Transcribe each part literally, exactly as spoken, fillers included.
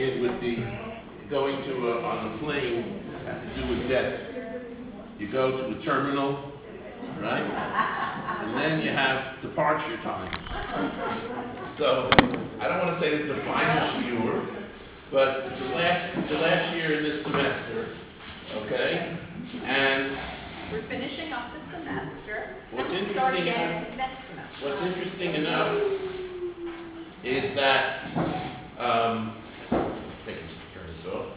With the going to a, on a plane has to do with debt. You go to a terminal, right? And then you have departure times. So I don't want to say it's the finest year, but it's the last it's the last year in this semester, okay? And we're finishing up the semester. what's and starting interesting again next semester. What's interesting enough is that um, take this, turn this off,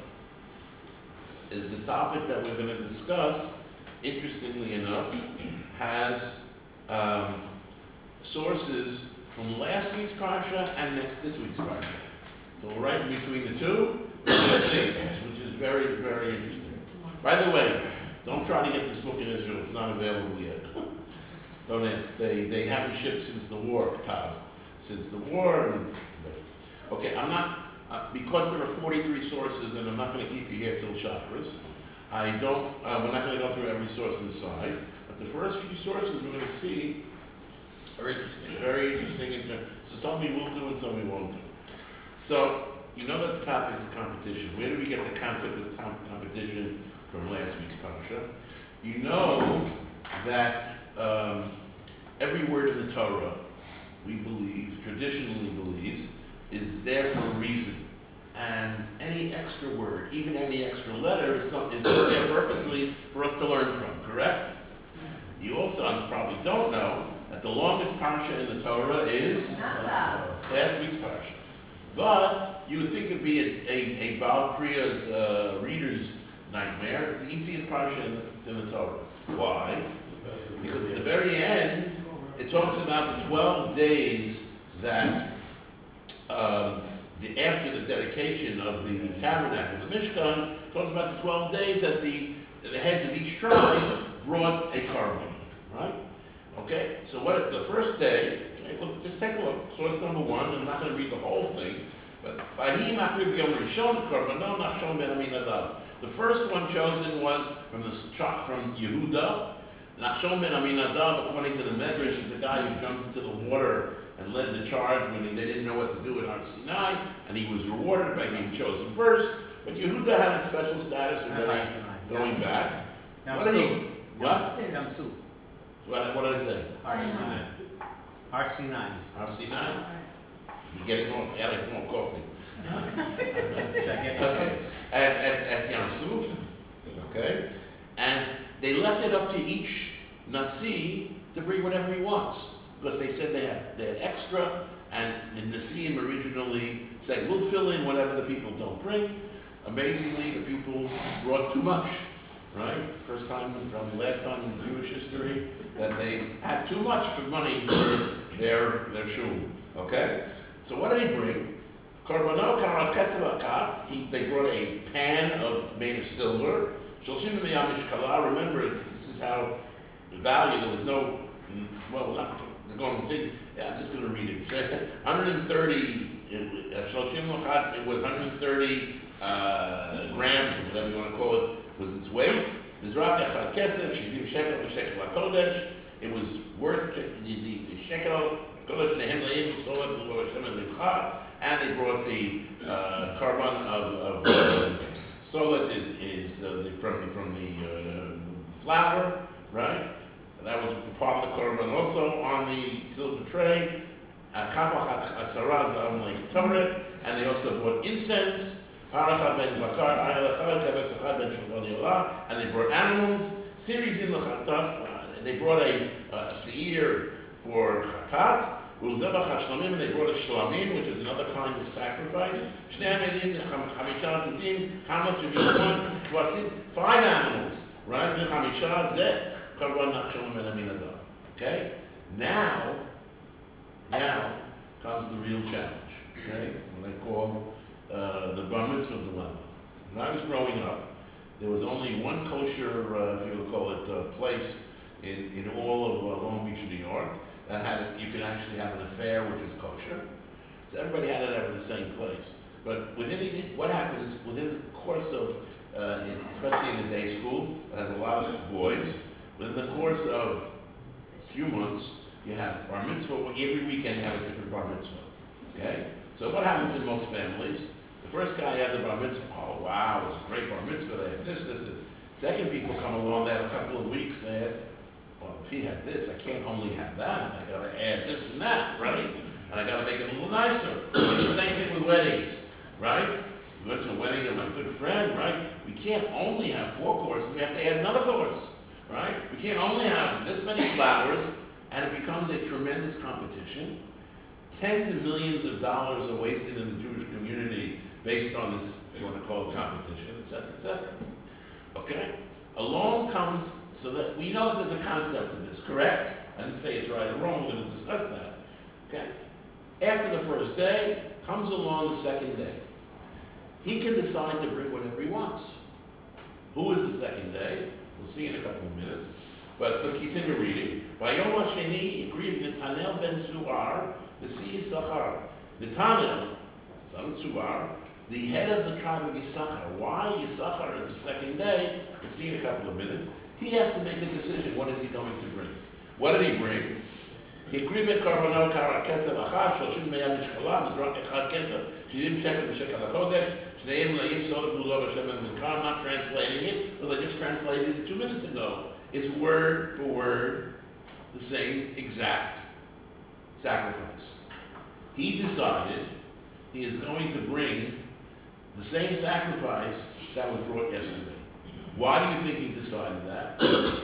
is the topic that we're going to discuss, interestingly enough, has um, sources from last week's parsha and next this week's parsha. So we're right in between the two, which is very, very interesting. By the way, don't try to get this book in Israel. It's not available yet. Don't ask. They they haven't shipped since the war, Tav. Since the war. And, okay, I'm not, uh, because there are forty-three sources, and I'm not going to keep you here till Shacharis. I don't, uh, we're not going to go through every source inside, but the first few sources we're going to see are interesting, very interesting. In terms, so some we will do and some we won't do. So, you know that the topic is competition. Where do we get the concept of com- competition from last week's parsha? You know that um, every word in the Torah, we believe, traditionally believes, is there for a reason. And any extra word, even any extra letter, is, some, is there purposely for us to learn from, correct? You also probably don't know that the longest parsha in the Torah is last week's parsha. But you would think it'd be a, a, a Baal Kriya's uh, reader's nightmare. It's the easiest parsha in the, in the Torah. Why? Because at the very end, it talks about the twelve days that um, the, after the dedication of the tabernacle, the Mishkan, talks about the twelve days that the, the heads of each tribe brought a carbon, right? Okay, so what if the first day, okay, look, just take a look, source number one, and I'm not going to read the whole thing, but Vayhi Machriv Yom Rishon Korbanon Nachshon Ben Aminadav. The first one chosen was from the from Yehuda. Nachshon Ben Aminadav, according to the Medrash, is the guy who jumped into the water and led the charge when they didn't know what to do at Har Sinai, and he was rewarded by being chosen first. But Yehuda had a special status of going, going back. What did he? What? Yamsu. What, what did I say? Har Sinai. Har Sinai. Har Sinai? You're getting more, adding more coffee. Okay. At, at, at Yam Suf, okay? And they left it up to each Nasi to bring whatever he wants. Because they said they had, they had extra, and the Nasiim originally said, we'll fill in whatever the people don't bring. Amazingly, the people brought too much, right? First time, probably last time in Jewish history, that they had too much for money for their, their shul, okay? So what did he bring? Korbanot karat ketzel akaf. He They brought a pan of made of silver. Shoshim miyam mishkala. Remember, this is how the value. There was no. Well, not going to think. Yeah, I'm just going to read it. one hundred thirty. Shoshim lachat. It was one hundred thirty uh, grams, or whatever you want to call it, was its weight. Mizrach echad kesef shivim shekel v'shekel hakodesh. It was worth the, the, the shekel. And they brought the uh, carbon of, of uh, solet is, is uh, the, from the, from the uh, flour, right? And that was part of the carbon. Also on the silver tray, and they also brought incense, and they brought animals. Series in the they brought a, a seir for chatat. Ulzebach hashlamim, and they brought a shlamim, which is another kind of sacrifice. Shnei amedim, chamisha zizim, chamas v'yishon, kvasim, five animals, right? V'chamisha zeh, karban nachshon ben aminadav. Okay? Now, now comes the real challenge, okay? What I call uh, the bar mitzvah dilemma. When I was growing up, there was only one kosher, uh, if you would call it, uh, place in, in all of uh, Long Beach, New York, that had a, you could actually have an affair which is kosher. So everybody had it at the same place. But within the, what happened is within the course of, uh, in, especially in the day school, it has a lot of boys. Within the course of a few months, you have bar mitzvah. Every weekend you have a different bar mitzvah. Okay. So what happens in most families? The First guy had the bar mitzvah. Oh wow, it was a great bar mitzvah. They had this, this, this. Second people come along. They had a couple of weeks. They had, well, if he had this, I can't only have that. I got to add this and that, right? And I got to make it a little nicer. It's the same thing with weddings, right? We went to a wedding of my good friend, right? We can't only have four courses. We have to add another course, right? We can't only have this many flowers, and it becomes a tremendous competition. Tens of millions of dollars are wasted in the Jewish community based on this, if you want to call it competition, et cetera, et cetera. Okay? Along comes, so that we know that there's a concept to this, correct? I didn't say it's right or wrong, we're going to discuss that. Okay? After the first day, comes along the second day. He can decide to bring whatever he wants. Who is the second day? We'll see in a couple of minutes. But let's continue reading. Vayom Hasheni agreed Netanel ben Zuar, the sea Yisachar. Netanel, son of Zuar, the head of the tribe of Yisachar. Why Yisachar is the second day? We'll see in a couple of minutes. He has to make a decision. What is he going to bring? What did he bring? הקריב את קורבנו קרא כסף אחד, שלושים מאה משקלה, מזרק אחד כסף, שבעים שקל בשקל הקודש, שניהם מלאים סוד הגלולו בשם המזכר. I'm not translating it, because I just translated it two minutes ago. It's word for word the same exact sacrifice. He decided he is going to bring the same sacrifice that was brought yesterday. Why do you think he decided that?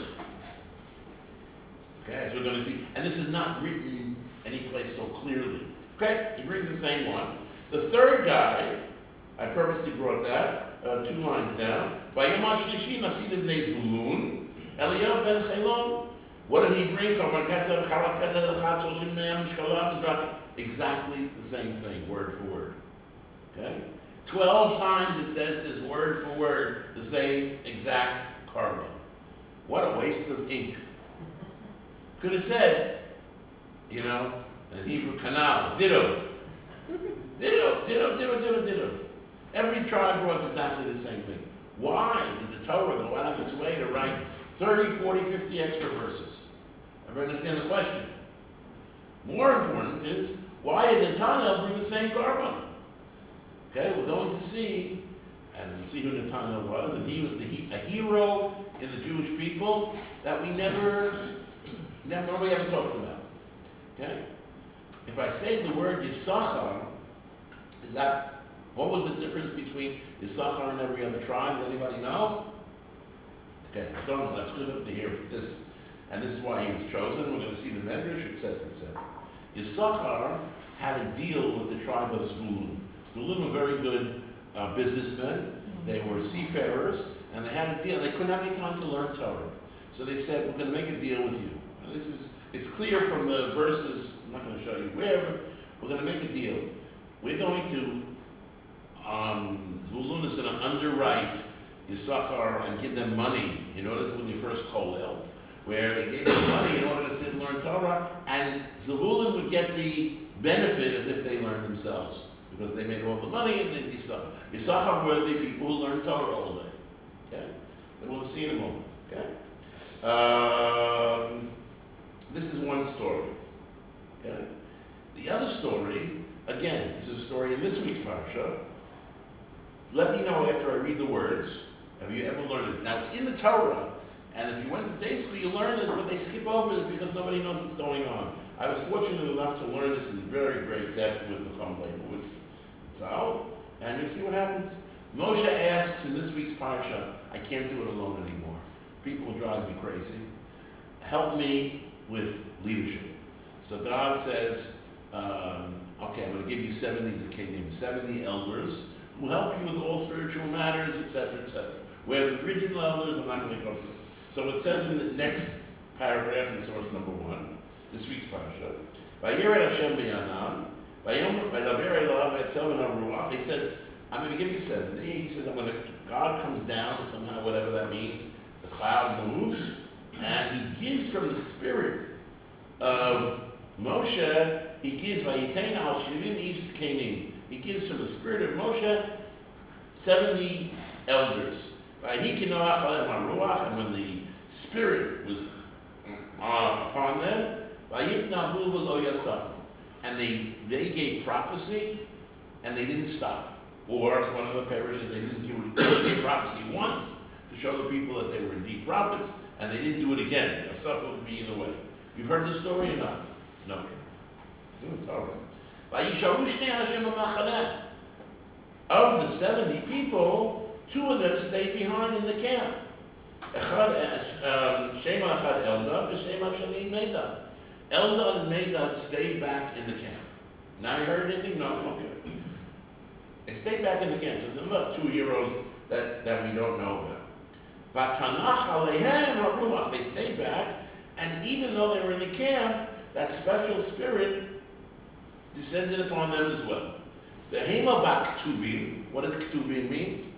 Okay, as we're going to see, and this is not written anyplace so clearly. Okay, he brings the same one. The third guy, I purposely brought that uh, two lines down. Vayom Shlishi Nasid Bnei Zvulun, Eliyav ben Chelon. What did he bring? Exactly the same thing, word for word. Okay, twelve times it says this word for word, the same exact carbon. What a waste of ink. Could have said, you know, in Hebrew, canal, ditto. Ditto, ditto, ditto, ditto, ditto. Every tribe brought exactly the same thing. Why did the Torah go out of its way to write thirty, forty, fifty extra verses? Ever understand the question? More important is, why did Netanel bring the same carbon? Okay, we're going to see, and we'll see who Netanel was, and he was the, a hero in the Jewish people that we never... Never, we haven't talked about. Okay? If I say the word Yisachar, is that, what was the difference between Yisachar and every other tribe? Does anybody know? Okay, I don't know. That's good to hear this. And this is why he was chosen. We're going to see the Medrash, et cetera, et cetera. Yisachar had a deal with the tribe of Zvulun. Zvulun were very good uh, businessmen. They were seafarers, and they had a deal. They couldn't have any time to learn Torah. So they said, we're going to make a deal with you. This is, it's clear from the verses, I'm not going to show you where, but we're going to make a deal. We're going to, um, Zvulun is going to underwrite Yisachar and give them money in order to win your first kollel, where they gave them money in order to sit and learn Torah, and Zvulun would get the benefit as if they learned themselves, because they made all the money, and then Yisachar. Yisachar were the people who learned Torah all day. Okay? And we'll see in a moment. Okay? Um, This is one story. Okay? The other story, again, is a story in this week's parsha. Let me know after I read the words. Have you ever learned it? Now, it's in the Torah, and if you went to day school, you learn this, but they skip over this because nobody knows what's going on. I was fortunate enough to learn this in very great depth with the Chum Leibowitz. So, and you'll see what happens. Moshe asks in this week's parsha, I can't do it alone anymore. People drive me crazy. Help me with leadership. So God says, um, okay, I'm going to give you seventy Zakanim, seventy elders who help you with all spiritual matters, et cetera, et cetera. Where the original elders, I'm not going to go through. So it says in the next paragraph in source number one, this week's parasha, Vayired Hashem b'yanam, Vayom v'daber elav v'etzel v'naruach. He says, I'm going to give you seventy. He says, I'm going to. God comes down somehow, whatever that means. The cloud moves. And he gives from the spirit of Moshe, he gives Vayitain al Shivim Ish Zkanim. He gives from the spirit of Moshe seventy elders. And when the spirit was uh, upon them, and they they gave prophecy, and they didn't stop. Or one of the parishes, they didn't do it, a prophecy once to show the people that they were indeed prophets, and they didn't do it again. A suffer would be either way. You've heard the story or not? No. It's all right. Vayishavu shnei Hashem b'machaneh. Of the seventy people, two of them stayed behind in the camp. Echad, um, Shema Echad Eldad, and Shema Shani Medad. Eldad and Medad stayed back in the camp. Now you heard anything? No, okay. They stayed back in the camp. So there's about two heroes that, that we don't know about. Vatanach Aleihem HaRuach. They stayed back, and even though they were in the camp, that special spirit descended upon them as well. The Hema Bak Ktubim. What does Ktubim mean?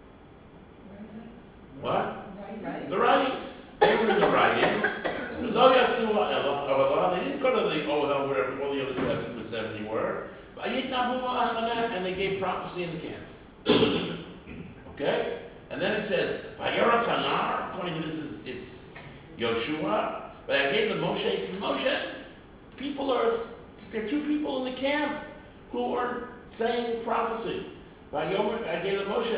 What? Right? The writings. They were in the writings. Lo yatzu ha'elah. They didn't go to the Ohel where all the other seven, the seventy were. And they gave prophecy in the camp. Okay? And then it says, Vayoratz Hanar, according to this, is it's Yoshua. But I gave the Moshe, he says, Moshe, people are, there are two people in the camp who are saying prophecy. Vayomer, I gave the Moshe,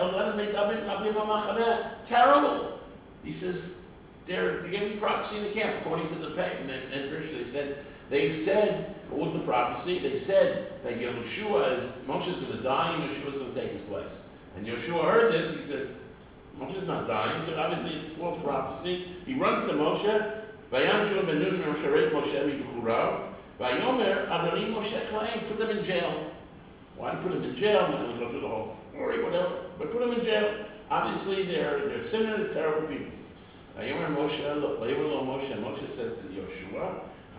terrible. He says, they're, they're giving prophecy in the camp, according to the pagan and they said, they said, what was the prophecy? They said that Yeshua is, Moshe's going to die and Yeshua's going to take his place. And Yeshua heard this, he said, Moshe's not dying, so obviously it's false prophecy. He runs to Moshe, Vayamshu ben Nun Moshe Moshe B'churav, Vayomer Adoni Moshe Klaim, put them in jail. Why put them in jail? I'm not going to go through the whole story, whatever, but put them in jail. Obviously they're, they're sinners, terrible people. Vayomer Moshe, Vayomer Moshe, Moshe says to Yeshua,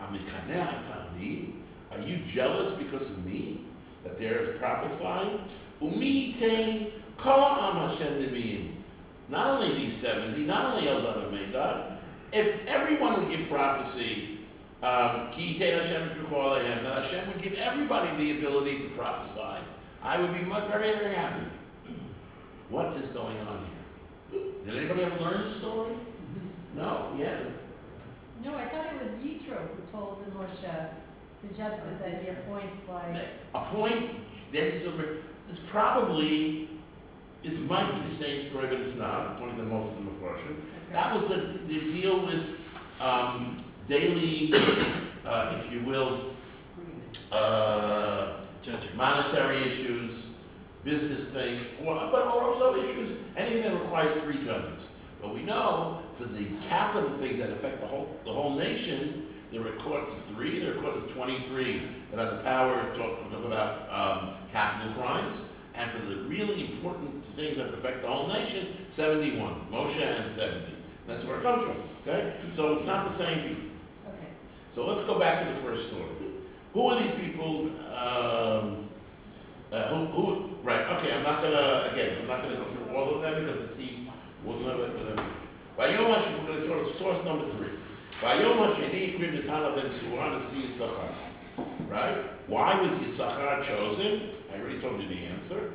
are you jealous because of me? That they're prophesying? Umite kol am Hashem neviim. Not only these seventy, not only Eldad and Medad, if everyone would give prophecy, um, ki yitei Hashem b'chol alehem, that Hashem would give everybody the ability to prophesy, I would be much, very, very happy. What is going on here? Did anybody ever learn this story? No, yeah. No, I thought it was Yitro who told the Moshe to just that he appoints like. Appoint, this is, it's probably, it might be the same story, but it's not, according to most of the Mepharshim. Okay. That was the, the deal with um, daily, uh, if you will, uh, monetary issues, business things, or, but also issues, anything that requires three judges. But we know for the capital things that affect the whole the whole nation, there are courts of three, there are courts of twenty-three that have the power to talk about um, capital crimes. And for the really important things that affect the whole nation, seventy-one. Moshe and seventy. That's where it comes from. Okay? So it's not the same people. Okay. So let's go back to the first story. Who are these people? Um, uh, who, who? Right. Okay. I'm not gonna again. I'm not gonna go through all of them because it's easy. We'll know it. Vayom Hashem. We're going to go to source number three. Vayom Hasheni Ikrim Netana ben Suah to see Yisachar. Right? Why was Yisachar chosen? I already told you the answer.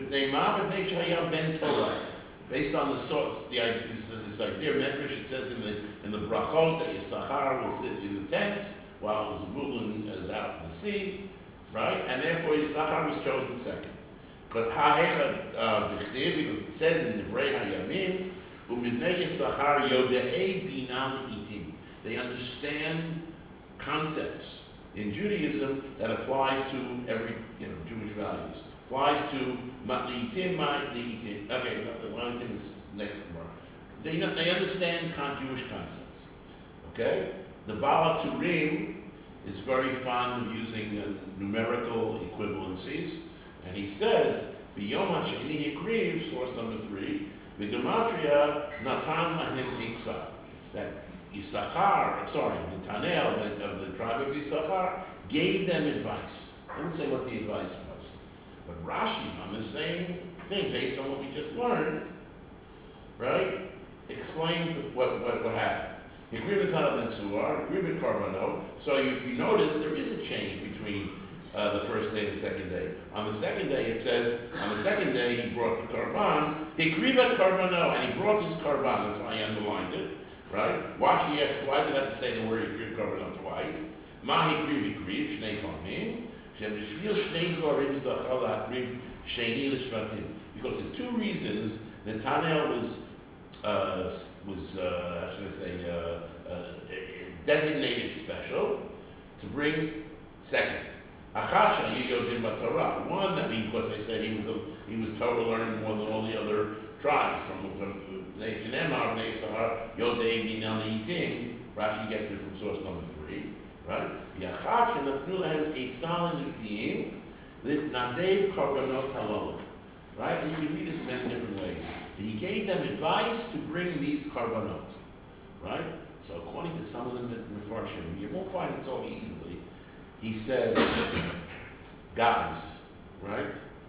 Ben Torah. Based on the source, the idea, this, this idea, Medrash, it says in the in the brachot that Yisachar will sit in the tents while Zebulun is out in the sea, right? And therefore Yisachar was chosen second. But ha'echad b'chtiv, because it says in the Divrei Hayamim, u'mivnei Yisachar yodei binam itim. They understand concepts in Judaism that applies to every, you know, Jewish values. Applies to li'itim, li'itim. Okay, the one thing is next tomorrow. They know, they understand con- Jewish concepts. Okay, the Baal Turim is very fond of using uh, numerical equivalencies, and he says, "B'yom hasheni hikriv," source number three, "V'gematria natan lahem iksa." That Yisachar, sorry, Netanel of the tribe of Yisachar, gave them advice. I didn't say what the advice was. But Rashi, on the same thing, based on what we just learned, right, explains what, what, what happened. Hikriv Netanel ben Suar, Hikriv Karbanot. So if you notice, there is a change between uh, the first day and the second day. On the second day, it says, on the second day, he brought the Karban, Hikriv Karbanot, and he brought his Karban. That's why I underlined it. Right? Why she asked, why did I have to say the word Hikriv Karbanot twice? Ma Hikriv Hikriv, Shnei Famim, Shem Shvil Shnei Dvarim Zachal Hikriv Sheni l'shvatim. Because there's two reasons Netanyahu was, uh, was, uh, how should I say, uh, uh, designated special to bring second. Achasha Yodim Torah. One, that means because they said he was a, he was Torah learning more than all the other tribes from Nation Emar, Nesahar, Yodei Minani Yitim. Rashi gets it from source number three, right? Yachasha Nafnu Lahem Etzal Nitiyim, Nadev Korbanot Halal. Right? And you can read this many different ways. He gave them advice to bring these korbanot. Right? So according to some of the Mefarshim, you won't find it so easily. He said, guys, right?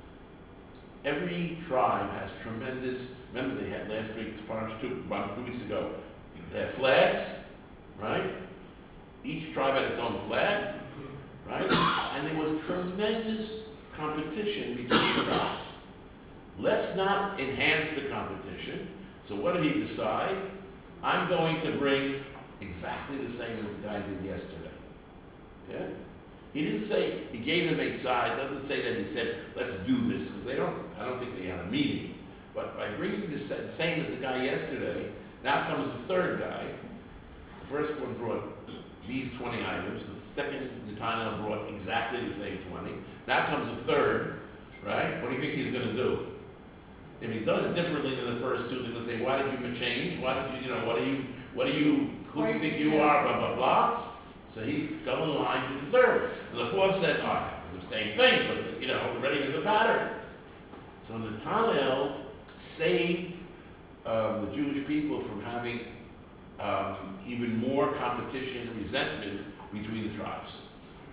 Every tribe has tremendous, remember they had last week, two, about two weeks ago, they had flags, right? Each tribe had its own flag, right? And there was tremendous competition between the tribes. Let's not enhance the competition. So what did he decide? I'm going to bring exactly the same as the guy did yesterday. Okay? He didn't say, he gave them a side, doesn't say that he said, let's do this, because they don't, I don't think they had a meeting. But by bringing the same as the guy yesterday, now comes the third guy. The first one brought these twenty items. The second, Netanyahu brought exactly the same twenty. Now comes the third, right? What do you think he's going to do? If he does it differently than the first two, they're going to say, why did you change? Why did you, you know, what do you, what do you, who do you think you are, blah, blah, blah. So he fell in line to the third. And the fourth said, all right, it's the same thing, but, you know, already there's a pattern. So Netanyahu saved um, the Jewish people from having um, even more competition and resentment between the tribes.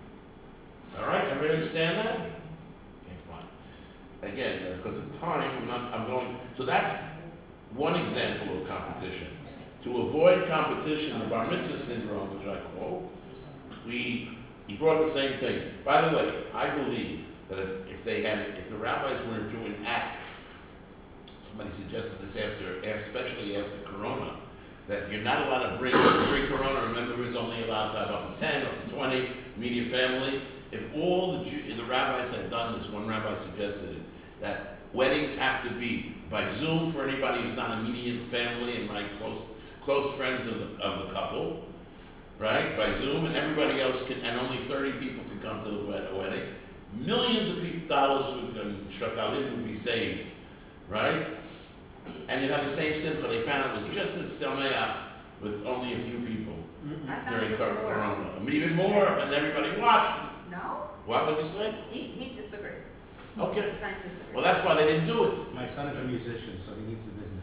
All right, everybody understand that? Okay, fine. Again, because of time, I'm, not, I'm going, so that's one example of competition. To avoid competition, the Bar Mitzvah syndrome, which I call, we, he brought the same thing. By the way, I believe that if, if they had, if the rabbis were to enact, somebody suggested this after, especially after Corona, that you're not allowed to bring, bring Corona, remember, it's only allowed to have up to ten, up to twenty, immediate family. If all the, Jew, the rabbis had done this, one rabbi suggested it, that weddings have to be by Zoom for anybody who's not immediate family and my close close friends of the, of the couple, right, by Zoom, and everybody else can, and only thirty people can come to the wedding. Millions of people, dollars would, um, shakalim would be saved, right? And you'd have the same simcha. They found it was just as sameach with only a few people I found during it was more. Corona. I mean, even more, and everybody watched. No, What would you say? he, he disagrees. Okay. His friend disagrees. Well, that's why they didn't do it. My son is a musician, so he needs the business.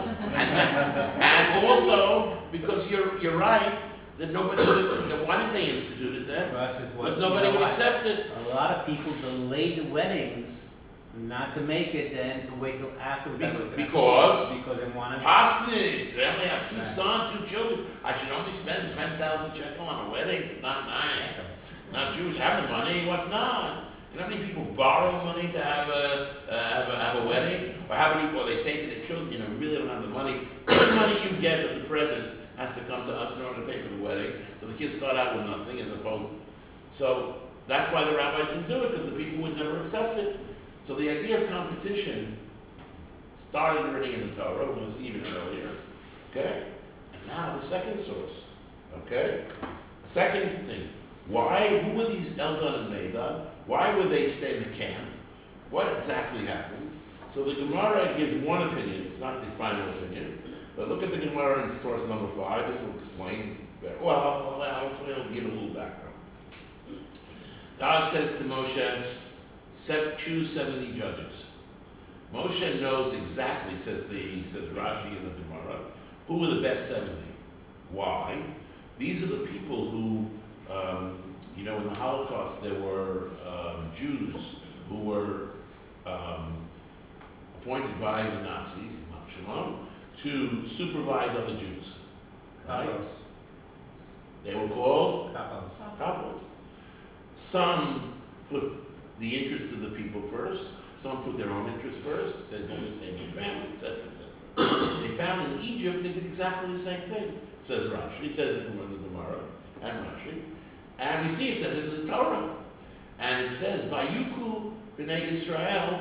And also, because you're you're right, that nobody would, that why did they institute it then? Russ is what- Because nobody you know would what? accept it. A lot of people delayed the weddings, not to make it then, to wait till after the Be- wedding. because Because they wanted. Pasnish, they only have two Right. sons, two children. I should only spend ten thousand shekel on a wedding. It's not nice. Not Jewish. Have the money. What not? You know how many people borrow money to have a uh, have a have a wedding, or how many? Or they say to their children, you know, we really don't have the money. The money you get as the present has to come to us in order to pay for the wedding. So the kids start out with nothing, as opposed. So that's why the rabbis didn't do it, because the people would never accept it. So the idea of competition started already in the Torah, it was even earlier. Okay? And now the second source. Okay? Second thing. Why, who were these Eldad and Medad? Why would they stay in the camp? What exactly happened? So the Gemara gives one opinion, it's not the final opinion. But look at the Gemara in source number five, this will explain better. Well, I'll, I'll, I'll give a little background. God says to Moshe, "Set, choose seventy judges." Moshe knows exactly, says the he says Rashi in the Gemara, who were the best seventy. Why? These are the people who, um, you know, in the Holocaust there were um, Jews who were um, appointed by the Nazis, Shalom, to supervise other Jews. Right? Kapos. They were called Kapos. Kapos. Some put the interest of the people first. Some put their own interest first. Said, "Don't save your family," et cetera, et cetera. They found in Egypt they did exactly the same thing. Says Rashi. It says it in the Gemara and Rashi, and we see it says it in the Torah, and it says, "Vayuku b'nei Yisrael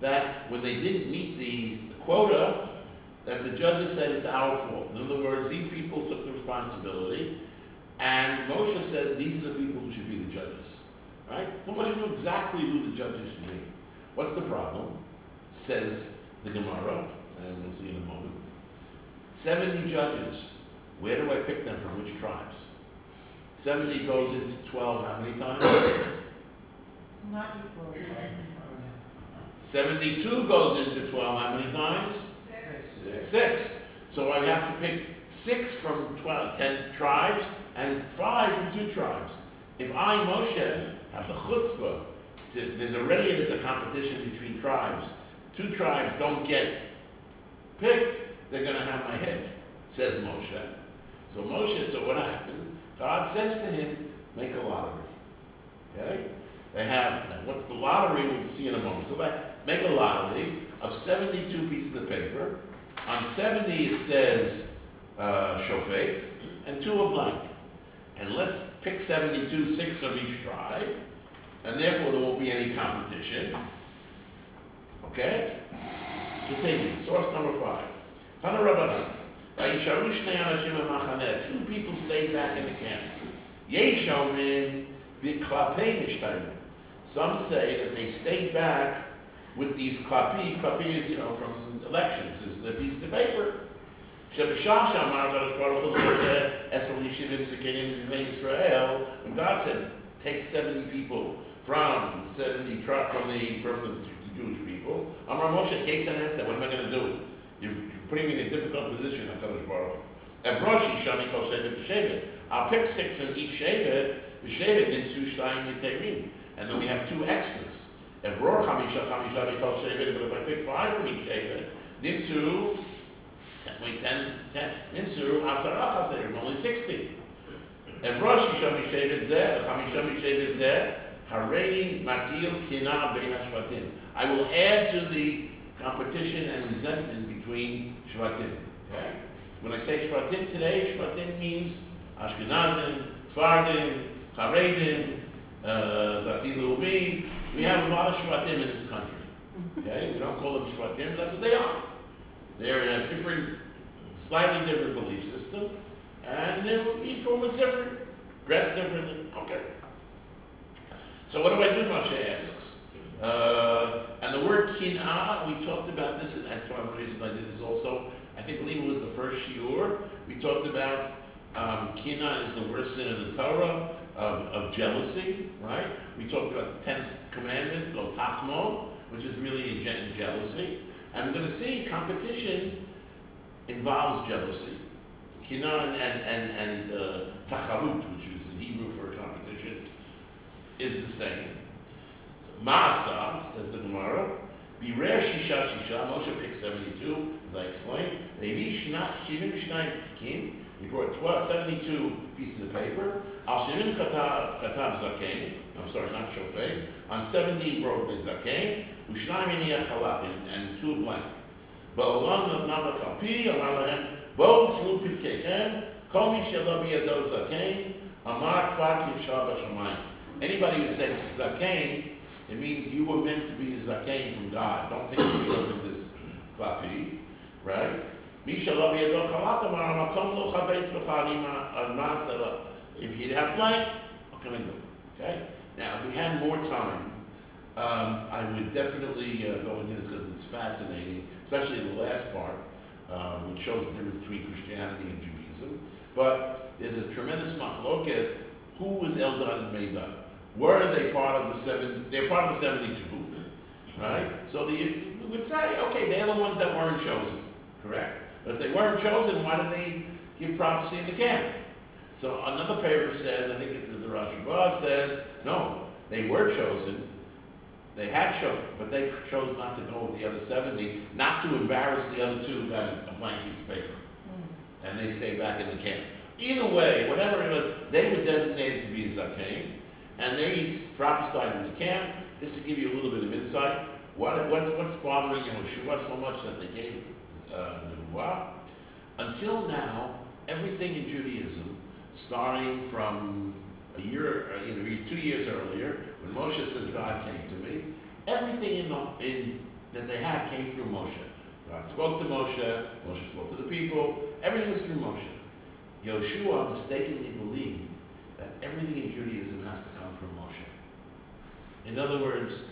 that when they didn't meet the quota, that the judges said it's our fault. In other words, these people took the responsibility, and Moshe said these are the people who should be the judges. Right? Well, Moshe knew exactly who the judges should be. What's the problem? Says the Gemara, and we'll see in a moment. seventy judges. Where do I pick them from? Which tribes? seventy goes into twelve how many times? Not equally. seventy-two goes into twelve how many times? Six. Six. So I have to pick six from twelve, ten tribes and five from two tribes. If I, Moshe, have the chutzpah, to, there's already there's a competition between tribes. Two tribes don't get picked, they're going to have my head, says Moshe. So Moshe, so what happened? God says to him, make a lottery. Okay? They have, what's the lottery? We'll see in a moment. So they make a lottery of seventy-two pieces of paper. On seventy it says uh, shofet, and two are blank. And let's pick seventy-two, six from each tribe, and therefore there won't be any competition. Okay? Continue. Source number five. Tana Rabbanan. Two people stayed back in the camp. Yeshomim v'klapei nishtayu. Some say that they stayed back with these klapi. Klapi is, you know, from elections. Is the piece of paper. When God said, take seventy people from seventy tri- from the from the Jewish people, Amar Moshe, Keitz and Esther, what am I going to do? You're putting me in a difficult position, HaKadosh Baruch Hu. Ebroshi shani kol shevet b'shevet. I'll pick six from each shevet. B'shevet nitzu shtayim yiterim, and then we have two extras. Ebror chamisha chamisha b'kol shevet. But if I pick five from each shevet, nitzu wait ten ten nitzu asara chaserim, only sixty. Ebroshi shani shevet zeh chamisha b'shevet zeh harei matil kina bein hashvatim. I will add to the competition and resentment between Shvatim. Okay? When I say Shvatim today, Shvatim means Ashkenazim, Sfardim, Haredim, uh, Dati Leumi. We have a lot of Shvatim in this country. Okay? We don't call them Shvatim, that's what they are. They're in a different, slightly different belief system, and they each one was different, dressed differently. Okay. So what do I do, Moshe asks? Uh, and the word kin'ah, we talked about this, and that's one of the reasons I did this also. I think believe it was the first shiur. We talked about um, kin'ah is the worst sin of the Torah, of, of jealousy, right? We talked about the tenth commandment, lo tachmo, which is really a je- jealousy. And we're going to see competition involves jealousy. Kin'ah and, and, and uh, tacharut, which is in Hebrew for competition, is the same. Ma'asa, says the Gemara, be rare shisha shisha, Moshe picked seventy-two, as I explained. Maybe shnat shivim shnayim tikim. He brought twelve, seventy-two pieces of paper. Al shivim katav katav zakein. I'm sorry, not shofet. On seventy he wrote the zakein. Ushnayim iniyach halak, and two blank. Ba'olam nava kalpi, amar lahem, bo tzu pivkechem, kol mi shelo biyado zakein, amar kvar kivsha b'shamayim. Anybody who says zakein, it means you were meant to be a zakein from God. Don't think you should have this klapi, right? If you have blank, what can I do? Okay? Now, if we had more time, um, I would definitely uh, go into this because it's fascinating, especially the last part, um, which shows the difference between Christianity and Judaism. But there's a tremendous machloket. Who was Eldad and Medad? Were they part of the seven? They're part of the seventy-two, right? So the, we would say, okay, they're the ones that weren't chosen, correct? But if they weren't chosen, why did they give prophecy in the camp? So another paper says, I think it's the Rosh Hashanah says, no, they were chosen. They had chosen, but they chose not to go with the other seventy, not to embarrass the other two who got a blank piece of paper, mm. and they stayed back in the camp. Either way, whatever it was, they were designated to be a zakein. And they prophesied in the camp, just to give you a little bit of insight. What, what's, what's bothering Yehoshua so much that they gave uh, Nebuah? Until now, everything in Judaism, starting from a year, uh, you know, two years earlier, when Moshe says God came to me, everything in, the, in that they had came through Moshe. God spoke to Moshe, Moshe spoke to the people, everything was through Moshe. Yoshua mistakenly believed that everything in Judaism has to come from Moshe. In other words,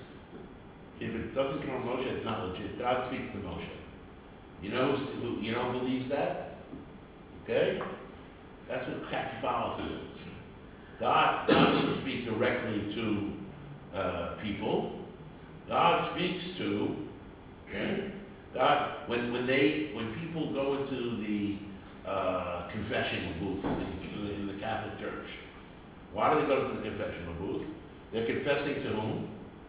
if it doesn't come from Moshe, it's not legit. God speaks to Moshe. You know who, you know who believes that? Okay? That's what Catholicism is. God, God doesn't speak directly to uh, people. God speaks to, okay? God, when, when they, when people go into the uh, confessional booth in, in the Catholic Church, why do they go to the confessional booth? They're confessing to whom?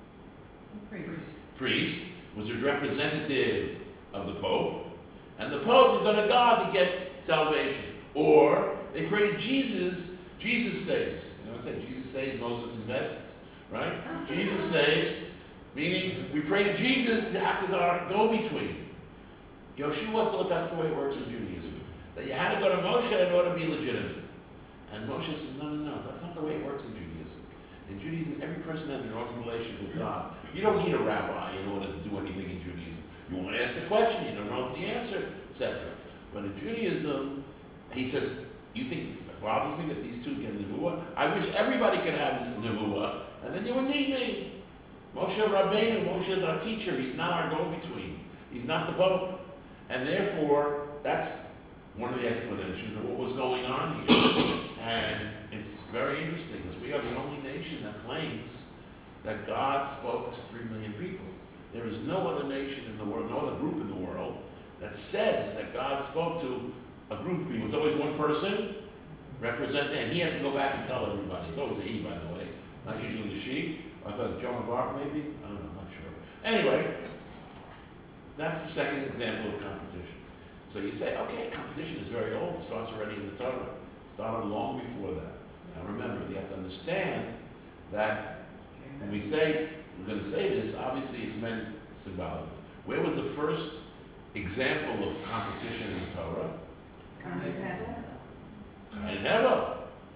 Priest. Priest, was a representative of the Pope, and the Pope is under God to get salvation. Or they pray to Jesus, Jesus saves. You know what I'm saying? Jesus saves, Moses invests, right? Jesus saves, meaning we pray to Jesus to act as our go-between. Yoshua thought that's the way it works in Judaism. That you had to go to Moshe in order to be legitimate. And Moshe says, no, no, no, that's not the way it works in Judaism. In Judaism, every person has their own relationship with God. You don't need a rabbi in order to do anything in Judaism. You want to ask the question, you don't know the answer, et cetera. But in Judaism, he says, you think it bothers me that these two get nevuah? I wish everybody could have nevuah, and then you would need me. Moshe Rabbeinu, Moshe is our teacher. He's not our go-between. He's not the Pope. And therefore, that's one of the explanations of what was going on here. And it's very interesting, because we are the only nation that claims that God spoke to three million people. There is no other nation in the world, no other group in the world, that says that God spoke to a group of people. It's always one person representing, and he has to go back and tell everybody. It's always a he, by the way, not usually a she. I thought it's Joan of Arc, maybe? I don't know, I'm not sure. Anyway, that's the second example of competition. So you say, okay, competition is very old. It starts already in the Torah. It started long before that. Now remember, you have to understand that when we say, we're going to say this, obviously it's meant symbolically. Where was the first example of competition in the Torah? Kain and Hevel.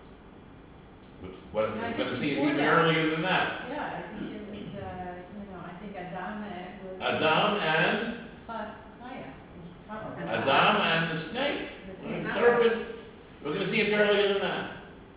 What, No, I we're think going to see it before even that. earlier than that. Yeah, I think it was, uh, you know, I think Adam and was. Adam and Cha- Chaya. Chaya. Adam and the snake, The the snake. serpent. We're going to see it earlier than that.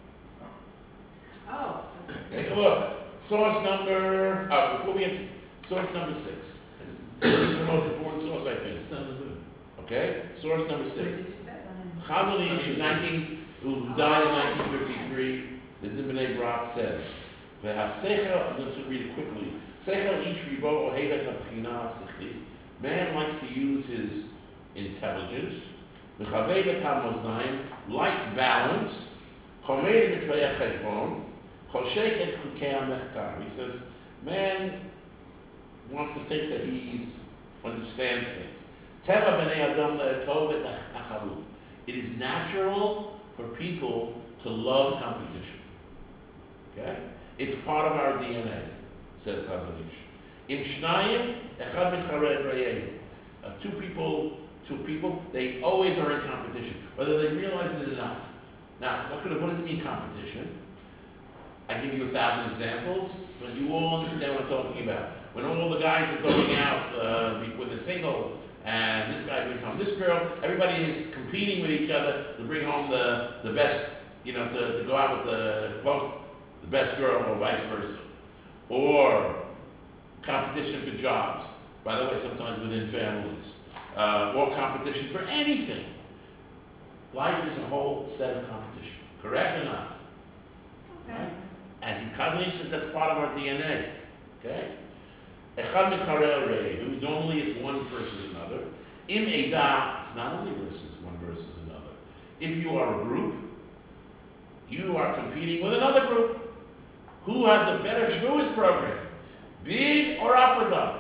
Oh. Take a look. Source number, uh, before we get to source number six. This is the most important source, I think. Okay? Source number What six. did you say? Chazon in nineteen, who died in nineteen fifty-three, the Zimnei Brak says, "V'hasechel," I'm going to read it quickly. "Sechel ish ribo ohevet ha'bchina ha'sechli." Man likes to use his intelligence. V'chavevet ha'moznaim, like balance. Chomed b'tvei ha'cheshbon. Choshek et chukei ha'mechkar. He says, man wants to take the ease, understands things. Teva b'nei adam le'etov et ha'charut. It is natural for people to love competition. Okay? It's part of our D N A, says Chazon Ish. In Shnayim, echad mitchared re'ehu. Uh, Two people, two people, they always are in competition, whether they realize it or not. Now, what, could, what does it mean, competition? I give you a thousand examples, but you all understand what I'm talking about. When all the guys are going out uh, with a single, and this guy brings home this girl, everybody is competing with each other to bring home the, the best, you know, to, to go out with the most, the best girl, or vice versa. Or competition for jobs, by the way, sometimes within families, uh, or competition for anything. Life is a whole set of competition, correct or not? Right? And Chazon says that's part of our D N A, okay? Echad mitcharer re'ehu, normally it's one versus another. Im edah, it's not only versus one versus another. If you are a group, you are competing with another group. Who has a better shvuas program? Big or Avodah?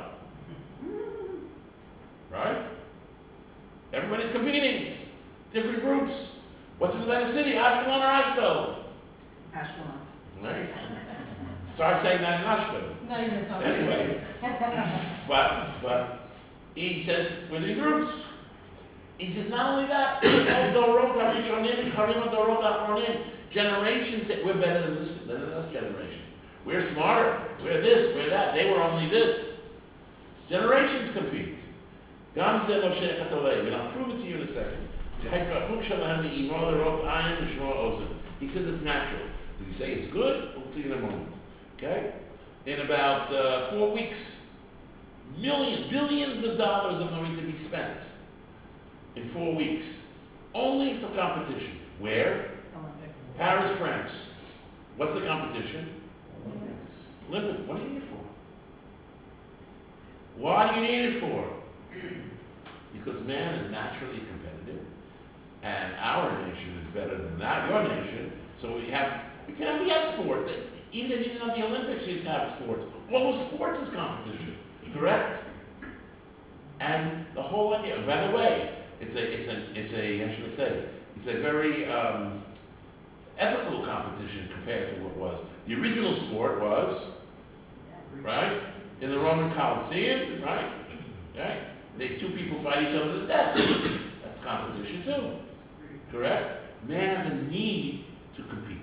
Right? Everybody's competing. Different groups. What's in the better city, Ashkelon or Ashdod? Ashkelon. Right? Start saying that in Ashdod. Not even a Anyway, but but he says within groups. He says not only that, generations say we're better than this than this generation. We're smarter. We're this. We're that. They were only this. Generations compete. Gam ze lo sheichet olei, and I'll prove it to you in a second. He says it's natural. Did he say it's good? We'll see in a moment. Okay? In about uh, four weeks, millions, billions of dollars are going to be spent in four weeks. Only for competition. Where? Olympics. Paris, France. What's the competition? Olympics. Olympic. What do you need it for? Why do you need it for? Because man is naturally competitive, and our nation is better than that, your nation. So we have, we can have, we have sports. Even if you didn't have the Olympics, you'd have sports. All the sports is competition, correct? And the whole idea. By the way, it's a, it's a, it's a. How should I say? It's a very um, ethical competition compared to what was. The original sport was, right, in the Roman Colosseum, right, right. They two people fight each other to death. That's competition too, correct? Man has a need to compete.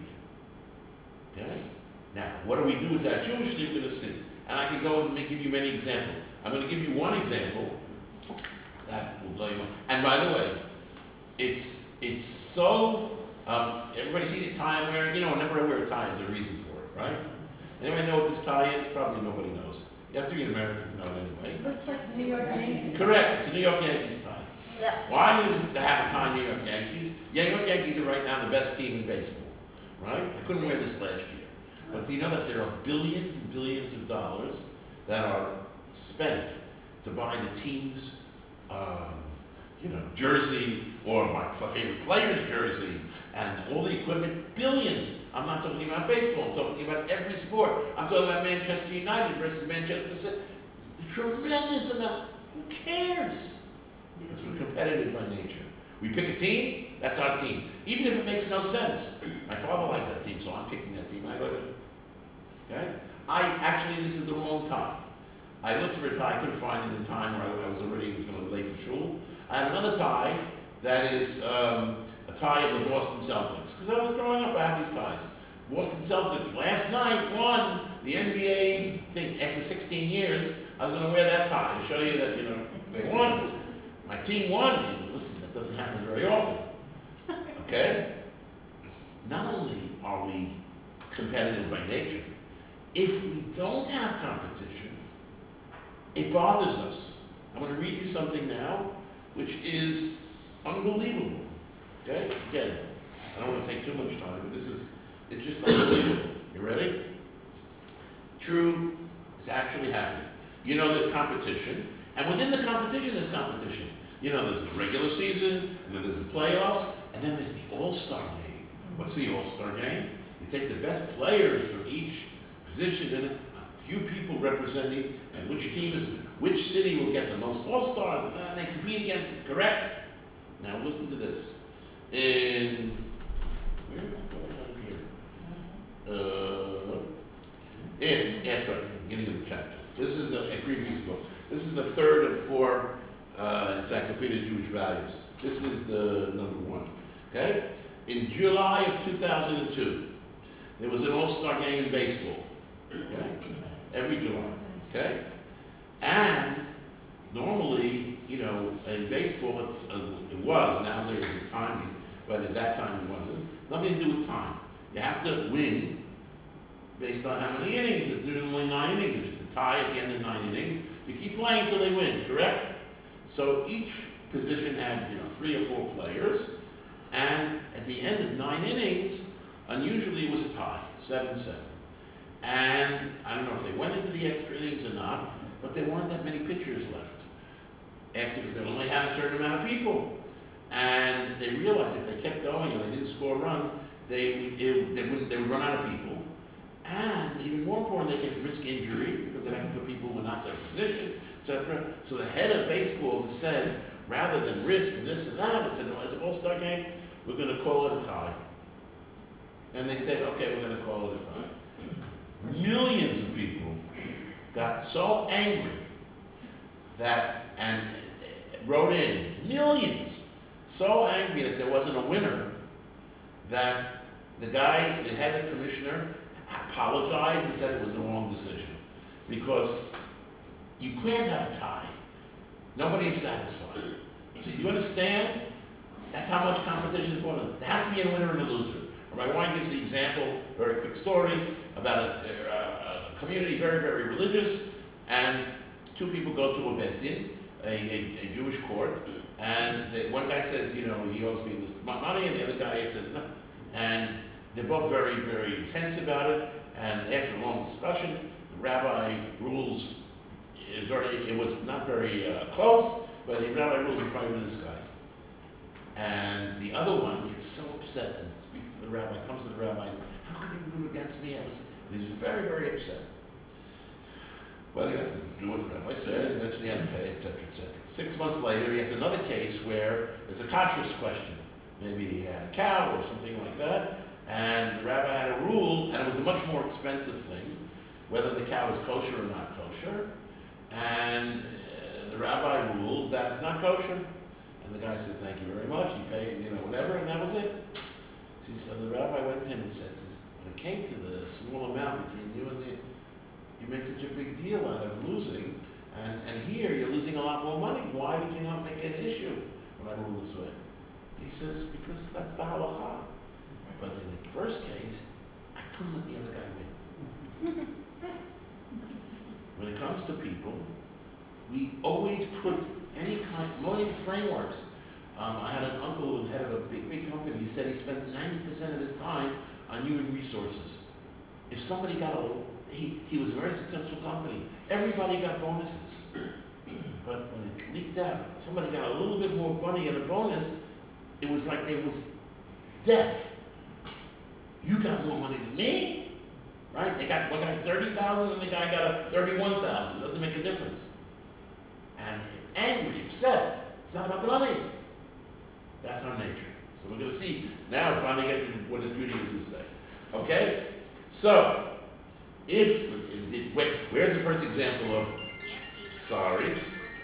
Okay. Now, what do we do with that Jewishly? We're going to see, and I can go and give you many examples. I'm going to give you one example that will blow you mind. And by the way, it's it's so. Um, everybody see the tie I'm wearing? You know, whenever I wear a tie, there's a reason for it, right? Anybody know what this tie is? Probably nobody knows. You have to be an American to know it anyway. Looks like the New York Yankees. Correct. It's a New York Yankees tie. Yeah. Why do they have a tie New York Yankees? Yeah, New York Yankees are right now the best team in baseball, right? I couldn't wear this last year. But do you know that there are billions and billions of dollars that are spent to buy the team's, um, you know, jersey or my favorite player's jersey and all the equipment? Billions. I'm not talking about baseball. I'm talking about every sport. I'm talking about Manchester United versus Manchester City. Tremendous amount. Who cares? Because we're competitive by nature. We pick a team, that's our team. Even if it makes no sense. My father liked that team, so I'm picking that team. I go to Okay? I actually, this is the wrong tie. I looked for a tie, I couldn't find it in time, or I, I was already was going to be late for shul. I have another tie that is um, a tie of the Boston Celtics. Because I was growing up, I had these ties. Boston Celtics last night won the N B A thing after sixteen years. I was going to wear that tie to show you that, you know, they won. My team won. And listen, that doesn't happen very often. Okay? Not only are we competitive by nature, if we don't have competition, it bothers us. I'm going to read you something now, which is unbelievable. Okay? Again, I don't want to take too much time, but this is, it's just unbelievable. You ready? True, it's actually happening. You know there's competition, and within the competition there's competition. You know there's the regular season, and then there's the playoffs, and then there's the All-Star game. What's the All-Star game? You take the best players from each position and a few people representing, and which team is, which city will get the most All-Stars, and they compete against it, correct? Now listen to this. In, where am I going on here? Uh, in, yeah, sorry, beginning of the chapter. This is the, a previous book. This is the third of four uh, Encyclopedia of Jewish Values. This is the number one, okay? In July of two thousand two, there was an all-star game in baseball, okay? Every July, okay? And normally, you know, in baseball, it's, uh, it was, now there's a timing, but at that time it wasn't. Nothing to do with time. You have to win based on how many innings. There's only nine innings. It's a tie at the end of nine innings. You keep playing until they win, correct? So each position had, you know, three or four players, and at the end of nine innings, unusually it was a tie, seven seven. And I don't know if they went into the extra innings or not, but there weren't that many pitchers left. After they only had a certain amount of people. And they realized if they kept going and they didn't score a run, they, it, they, would, they would run out of people. And even more important, they could risk injury because they'd have to put people who were not their position, et cetera. So the head of baseball just said, rather than risk and this and that, it said, no, it's an all-star game, we're going to call it a tie. And they said, okay, we're going to call it a tie. Millions of people got so angry that, and wrote in, millions, so angry that there wasn't a winner, that the guy, the head of commissioner, apologized and said it was the wrong decision. Because you can't have a tie. Nobody is satisfied. So you understand? That's how much competition is going on. There has to be a winner and a loser. Rabbi Wein gives the example, very quick story, about a, a, a community very, very religious, and two people go to a Bezdin, a, a, a Jewish court, and the, one guy says, you know, he owes me this money, and the other guy says no. And they're both very, very intense about it, and after a long discussion, the rabbi rules, it was, already, it was not very uh, close, but the rabbi rules in favor of this guy. And the other one gets so upset and speaks to the rabbi, comes to the rabbi, how could you rule against me? I was, and he's very, very upset. Well, he has to do what the rabbi said, and eventually he had to pay, et cetera, et cetera. Six months later, he has another case where there's a kashrus question. Maybe he had a cow or something like that, and the rabbi had a rule, and it was a much more expensive thing, whether the cow is kosher or not kosher, and uh, the rabbi ruled that it's not kosher. And the guy said, thank you very much, he paid, you know, whatever, and that was it. See, so the rabbi went to him and said, when it came to the small amount between you and the, you made such a big deal out of losing, and, and here you're losing a lot more money. Why did you not make it an issue when I ruled this way? He says, because that's the halacha. But in the first case, I couldn't let the other guy win. When it comes to people, we always put any kind, many frameworks. Um, I had an uncle who was head of a big, big company. He said he spent ninety percent of his time on human resources. If somebody got a, he, he was a very successful company. Everybody got bonuses. But when it leaked out, somebody got a little bit more money and a bonus, it was like there was death. You got more money than me, right? They got one guy thirty thousand and the guy got a thirty-one thousand. Doesn't make a difference. And angry, upset. It's not about the money. That's our nature. So we're going to see now, finally get to what does Judaism say. Okay? So, if, wait, where's the first example of, sorry.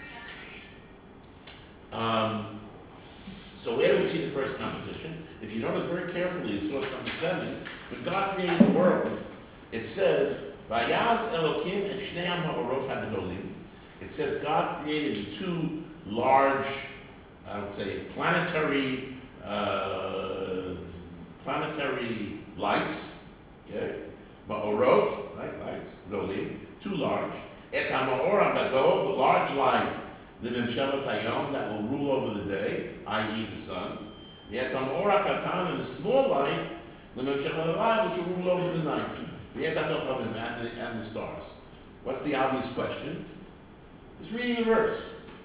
Um, so where do we see the first competition? If you notice very carefully, in source number seven, when God created the world, it says, Vayaz Elokim et shnei ha'orot ha'gedolim. It says God created the two large, I would say, planetary, uh, planetary lights. Okay, ma'orot, right, lights, gedolim, two large. Et ha'ma'or ha'gadol, the large light, the Mimshelet Hayom, that will rule over the day, that is the sun. Et ha'ma'or ha'katan, and the small light, the Mimshelet Hayom, which will rule over the night. Et ha'tochavim, and the and the stars. What's the obvious question? Just reading the verse.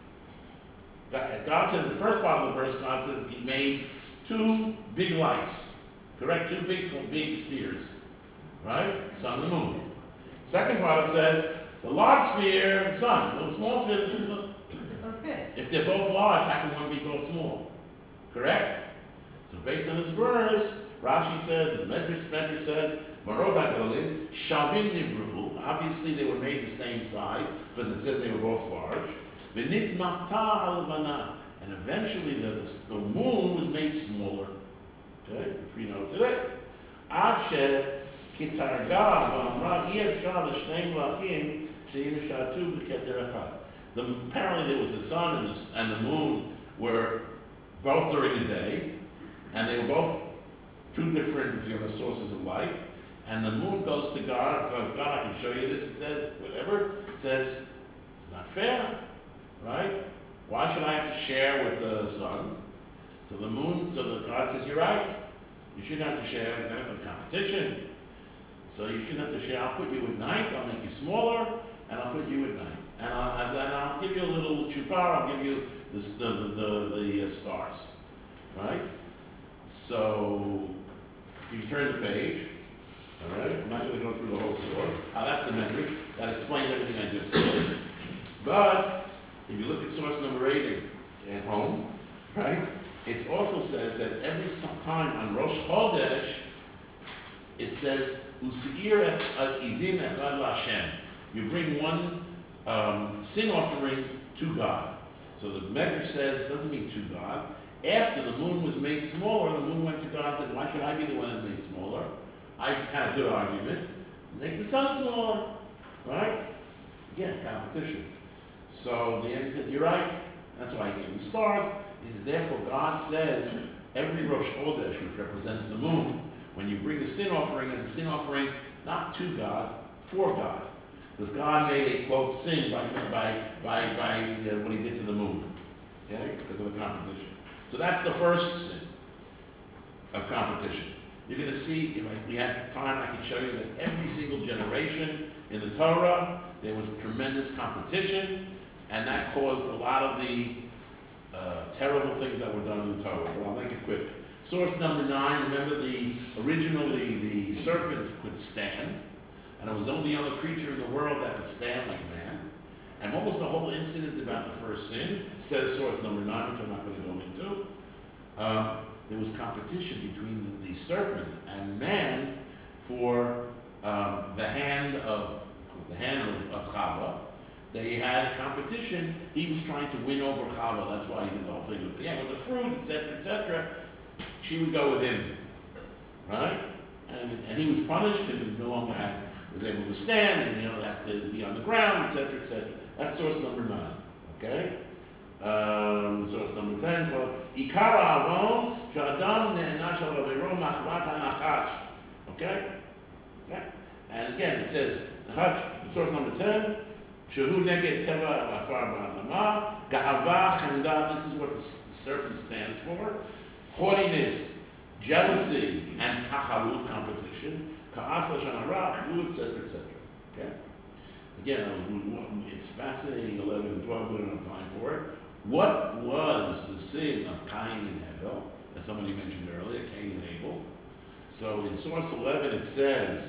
God, God says, the first part of the verse, God says he made two big lights. Correct? Two big, big spheres. Right? Sun and moon. Second part it says, the large sphere, the sun. The small sphere, the They're both good. if they're both large, how can one be both small? Correct? So based on this verse, Rashi says, the Medrash, Medrash says, Marot HaGadolim, Shavim Nivru, obviously they were made the same size, because it says they were both large. V'nitmachta halvana, and eventually the, the, the moon was made smaller. Okay, which we know today. Ad she kitarga v'amra yefshar l'shnei malachim she'im shatu b'keter echad. Apparently there was the sun and the, and the moon were both during the day, and they were both two different, you know, sources of light. And the moon goes to God, goes, God, I can show you this, it says, whatever. It says, it's not fair, right? Why should I have to share with the sun? So the moon, so the God says, you're right. You shouldn't have to share, you're going to have a competition. So you shouldn't have to share. I'll put you at night, I'll make you smaller, and I'll put you at night. And I'll, and I'll give you a little chupar, I'll give you the, the, the, the, the uh, stars, right? So, you turn the page. All right, I'm not going to go through the whole story. Ah, that's the memory. That explains everything I just said. But if you look at source number eight at home, right, it also says that every time on Rosh Chodesh, it says, "U'seir et idim echad la'Hashem." You bring one um, sin offering to God. So the Medrash says it doesn't mean to God. After the moon was made smaller, the moon went to God and said, "Why should I be the one that made smaller?" I had a good argument. Make the sun smaller, right? Again, competition. So the answer says, you're right. That's why he gave the stars. He says, therefore God says, every Rosh Chodesh, which represents the moon, when you bring a sin offering, it's a sin offering not to God, for God. Because God made a, quote, sin by, by, by, by uh, what he did to the moon. Okay? Because of the competition. So that's the first sin of competition. You're going to see, if I, we had time, I could show you that every single generation in the Torah, there was tremendous competition, and that caused a lot of the uh, terrible things that were done in the Torah. But I'll make it quick. Source number nine, remember the, originally the serpent could stand, and it was the only other creature in the world that could stand like man. And what was the whole incident about the first sin? Says source number nine, which I'm not going to go into. Um, there was competition between the, the serpent and man for um, the hand of the hand of, of Chava. They had a competition. He was trying to win over Chava. That's why he did the whole thing with, yeah, with the fruit, et cetera, et cetera. She would go with him, right? And, and he was punished because he no longer had, was able to stand, and you know, have to be on the ground, et cetera, et cetera. That's source number nine. Okay. Um, source number ten. Well, Ikara avon shadam ne'enash al avero machvat hanachash. Okay. Okay. And again, it says source number ten. Shehu neged teva afar ba'adama gahava chemda. This is what the serpent stands for. Haughtiness, jealousy, and tacharut, competition. Ka'as lashon hara, et cetera, et cetera. Okay. Again, it's fascinating. eleven and twelve. We don't have time for it. What was the sin of Cain and Abel, as somebody mentioned earlier, Cain and Abel? So in source eleven it says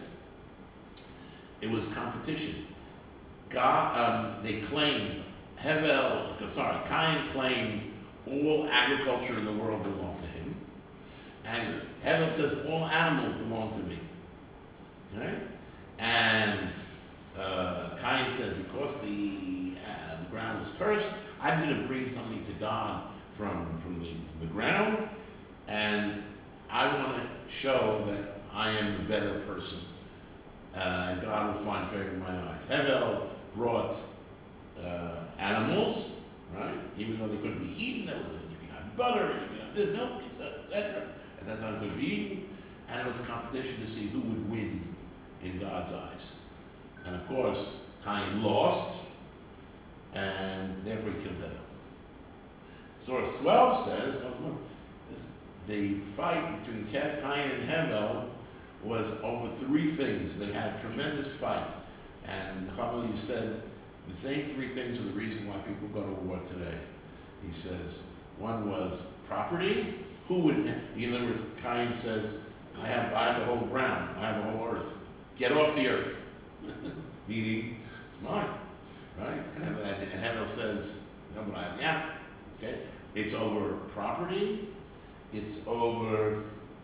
it was competition. God, um, they claimed, Hevel, sorry, Cain claimed all agriculture in the world belonged to him. And Hevel says all animals belong to me. Okay? And uh, Cain says, because the, uh, the ground was cursed, I'm going to bring something to God from, from the, the ground, and I want to show that I am the better person, uh, and God will find favor in my eyes. Hevel brought uh, animals, right? Even though they couldn't be eaten, there was a, you can have butter, you can have this milk, et cetera, et cetera. At that time, it could be eaten, and it was a competition to see who would win in God's eyes. And of course, Cain lost, and therefore he killed Hevel. Source twelve says the fight between Cain and Hevel was over three things. They had a tremendous fight. And Chava said the same three things are the reason why people go to war today. He says one was property. Who would, in other words, Cain says, I have, I have the whole ground, I have the whole earth. Get off the earth. Meaning, it's mine. Right? And, and Hevel says, no, but I have the apple. Okay? It's over property, it's over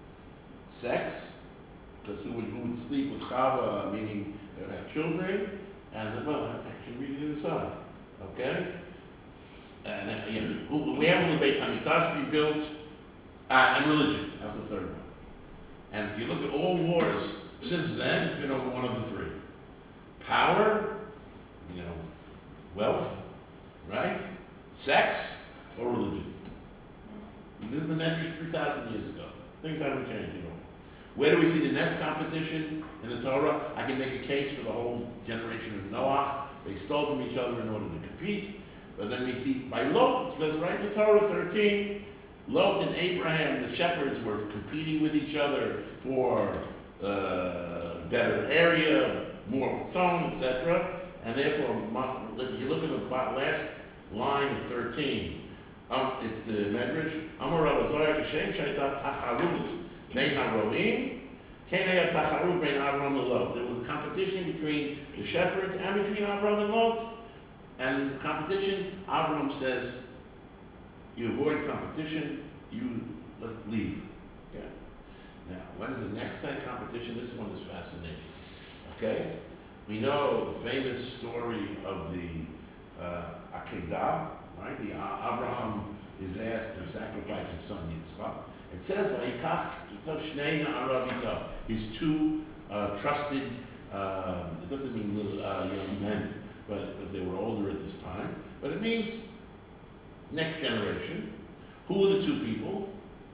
sex, because who would, who would sleep with Chava, meaning they would have children, and well, I can read it inside. Okay? And uh, yeah, we have a little Beit HaMikdash rebuilt, uh, and religion. That's the third one. And if you look at all wars since then, it's been over one of the three. Power, you know, wealth, right? Sex, or religion. And this is the Medrash three thousand years ago. Things haven't changed at all. Where do we see the next competition in the Torah? I can make a case for the whole generation of Noah. They stole from each other in order to compete. But then we see by Lot, it says right in the Torah thirteen, Lot and Abraham, the shepherds, were competing with each other for uh, better area, more sown, et cetera. And therefore, if you look at the last line of thirteen, um, it's the Medrash. Amar Rabbi Zohar Kashem Shaitat Tacharut Bein Haroim Kenei Tacharut Bein Avram and Lot. There was a competition between the shepherds and between Avram and Lot. And the competition, Avram says, you avoid competition, you let leave. Okay. Now, what is the next kind of competition? This one is fascinating. Okay. We know the famous story of the uh, Akedah, right? The uh, Abraham is asked to sacrifice his son Yitzchak. It says, "Vayikach ito shnei na'arav ito." His two uh, trusted, uh, it doesn't mean little uh, young men, but because they were older at this time. but it means next generation. Who are the two people?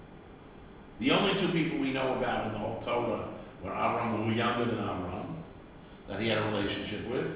The only two people we know about in the whole Torah were Avram, who were younger than Avram, that he had a relationship with.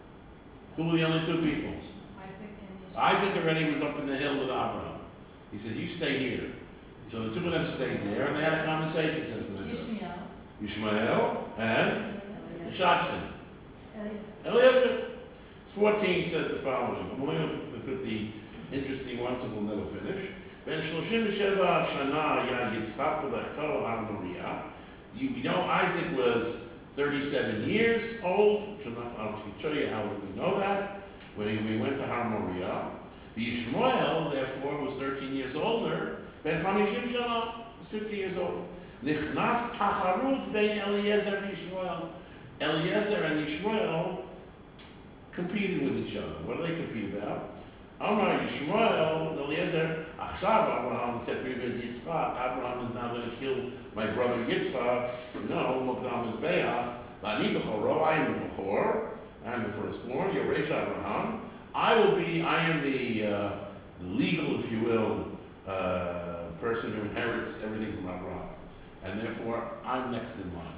Who were the only two people? Isaac and Ishmael. Isaac already was up in the hill with Avram. He said, you stay here. So the two of them stayed there, and they had a conversation, says the Midrash. Ishmael. Ishmael and Shachshon. Eliezer. Eliezer. fourteen says the following. I'm only going to put the interesting ones and we'll never finish. Ben Shloshim Sheva Shana Ya Yitzchak V'Lechto Har Moriah. You we know Isaac was thirty-seven years old. I'll show you how we know that. When we went to Har Moriah. The Yishmael, therefore, was thirteen years older. Ben Chamishim Shana was fifty years old. Nichnas Tacharut Ben Eliezer and Yishmael. Eliezer and Yishmael competed with each other. What do they compete about? Amar Yishmael, Eliezer, Achshav Abraham said to him, Yitzchak, Abraham is now going to kill my brother Yitzchak. No, Mokdam is Be'ah. Vani Bechoro, I am the Bechor. I am the firstborn. Yoresh Abraham. I will be, I am the, uh, the legal, if you will, uh, person who inherits everything from Abraham. And therefore, I'm next in line.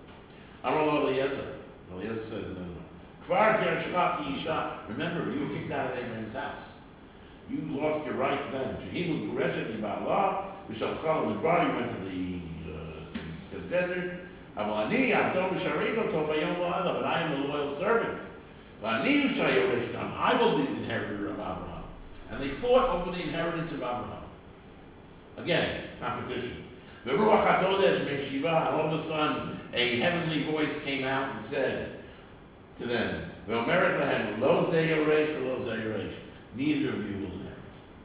Amar Eliezer. Eliezer says, no, no. Kvar Gershvaki Isha. Remember, you were kicked out of Abraham's house. You lost your rights then. Shehimu Gureshet Yibala, Vishalchal Midbar, you went to the, uh, to the desert. Avalani, Abdom Sharito, Tofayom La'ala, but I am the loyal servant. Vani Ushayoreshtam, I will be the inheritor of Abraham. And they fought over the inheritance of Abraham. Again, competition. The Ruach HaKodesh Meshiva, and all of a sudden, a heavenly voice came out and said to them, Ve'omeret lahem, lo ze yoresh, lo ze yoresh. Neither of you will inherit.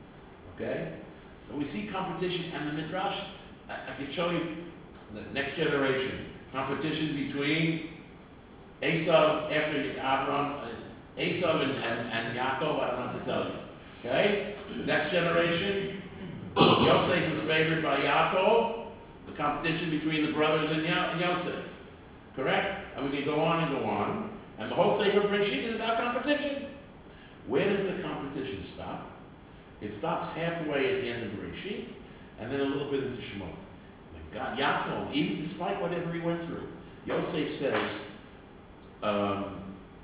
Okay? So we see competition, and the Midrash, I, I can show you the next generation. Competition between Esav, after Abraham, uh, Esav and, and, and Yaakov, I don't have to tell you. Okay? The next generation, Yosef was favored by Yaakov. The competition between the brothers and, Yo- and Yosef. Correct? And we can go on and go on. And the whole Sefer Bereshit is about competition. Where does the competition stop? It stops halfway at the end of Bereshit, and then a little bit into Shemot. God, Yaakov, even despite whatever he went through, Yosef says, um,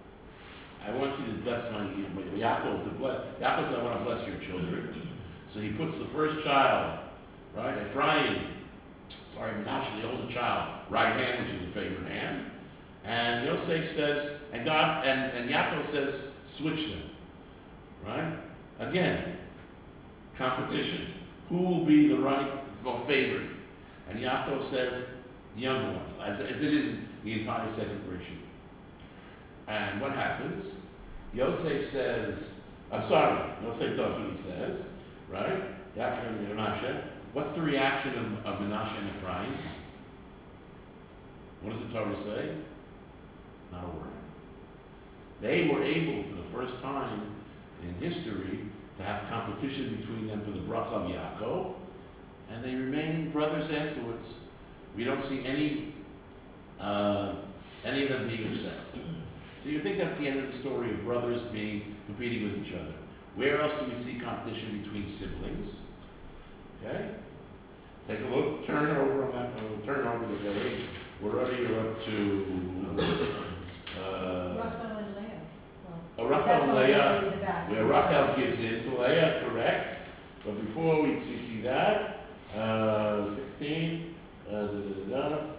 I want you to bless my, Yaakov to bless, Yaakov said, I want to bless your children. So he puts the first child, right, Ephraim, sorry, Menashe, the older child, right hand, which is the favorite hand. And Yosef says, and God, and, and Yaakov says, switch them. Right? Again, competition. Who will be the right well, favorite? And Yaakov says, the younger one, as, as it is in the entire second Bereshit. And what happens? Yosef says, I'm sorry, Yosef does what he says, right? Yaakov and Menashe. What's the reaction of, of Menashe and Ephraim? What does the Torah say? Not a word. They were able, for the first time in history, to have competition between them for the bracha of Yaakov, and they remain brothers afterwards. We don't see any uh, any of them being upset. So you think that's the end of the story of brothers being competing with each other. Where else do we see competition between siblings? Okay? Take a look, turn over on that, uh, turn over the page. We're already up to uh, Rachel and Leah. Oh, Well, Rachel that's and what Leah, Leah is about. where Rachel gives in to Leah, correct. But before we see, see that, uh, sixteen, uh, da, da, da, da.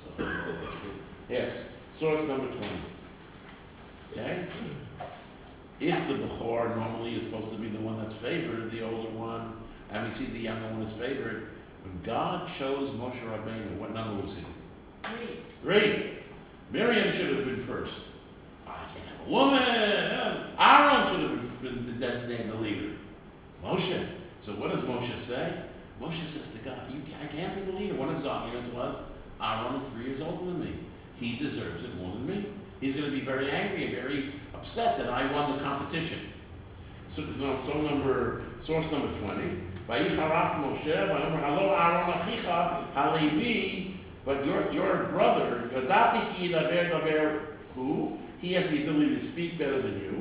Yes, source number twenty. Okay? If the Bechor normally is supposed to be the one that's favored, the older one, and we see the younger one is favored, when God chose Moshe Rabbeinu, what number was he? Three. Three. Miriam should have been first. I can't have a woman. Aaron should have been the designated the leader. Moshe. So what does Moshe say? Moshe says to God, you, I can't be the leader. One of his arguments was, Aaron is three years older than me. He deserves it more than me. He's going to be very angry and very upset that I won the competition. So, so, so number, source number twenty. Vayicharach Moshe, vayomar halo Aaron achicha halevi. But your your brother, Yodati ki daber daber who? He has the ability to speak better than you.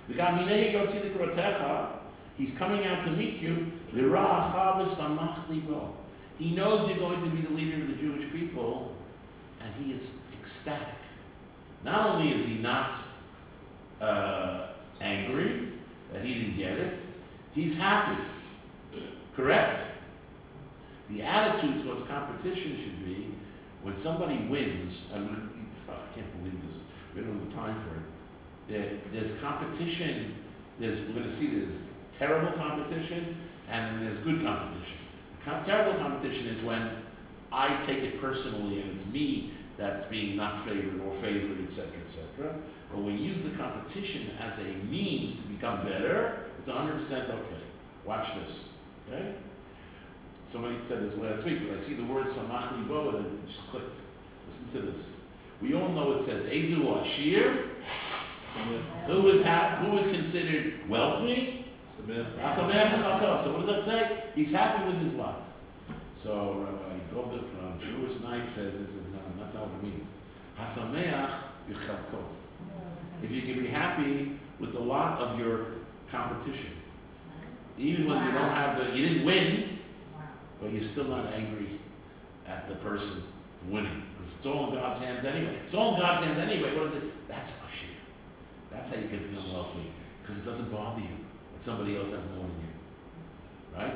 The Gaminei Yotzi Likrotecha, he's coming out to meet you. L'ra'acha v'samach libo. He knows you're going to be the leader of the Jewish people, and he is ecstatic. Not only is he not uh, angry that he didn't get it, he's happy. Correct? The attitude towards competition should be when somebody wins, and I can't believe this, we don't have the time for it. There, there's competition, there's, we're going to see there's terrible competition and then there's good competition. Com- terrible competition is when I take it personally and it's me that's being not favored or favored, et cetera, et cetera. But when you use the competition as a means to become better, it's one hundred percent okay. Watch this, okay? Somebody said this last week, but I see the word samach libo and it just clicked. Listen to this. We all know it says Ezu Ashir. Who is ha- who is considered wealthy? Asameach b'chalko. So what does that say? He's happy with his lot. So Rabbi Goldberg from Jewish Night says this is not, that's not what it means. Hasameach b'chalko. If you can be happy with the lot of your competition, even when you don't have the, you didn't win, but you're still not angry at the person winning. Because it's all in God's hands anyway. It's all in God's hands anyway. What is it? That's Ashir. That's how you can become wealthy. Because it doesn't bother you that somebody else has more than you. Right?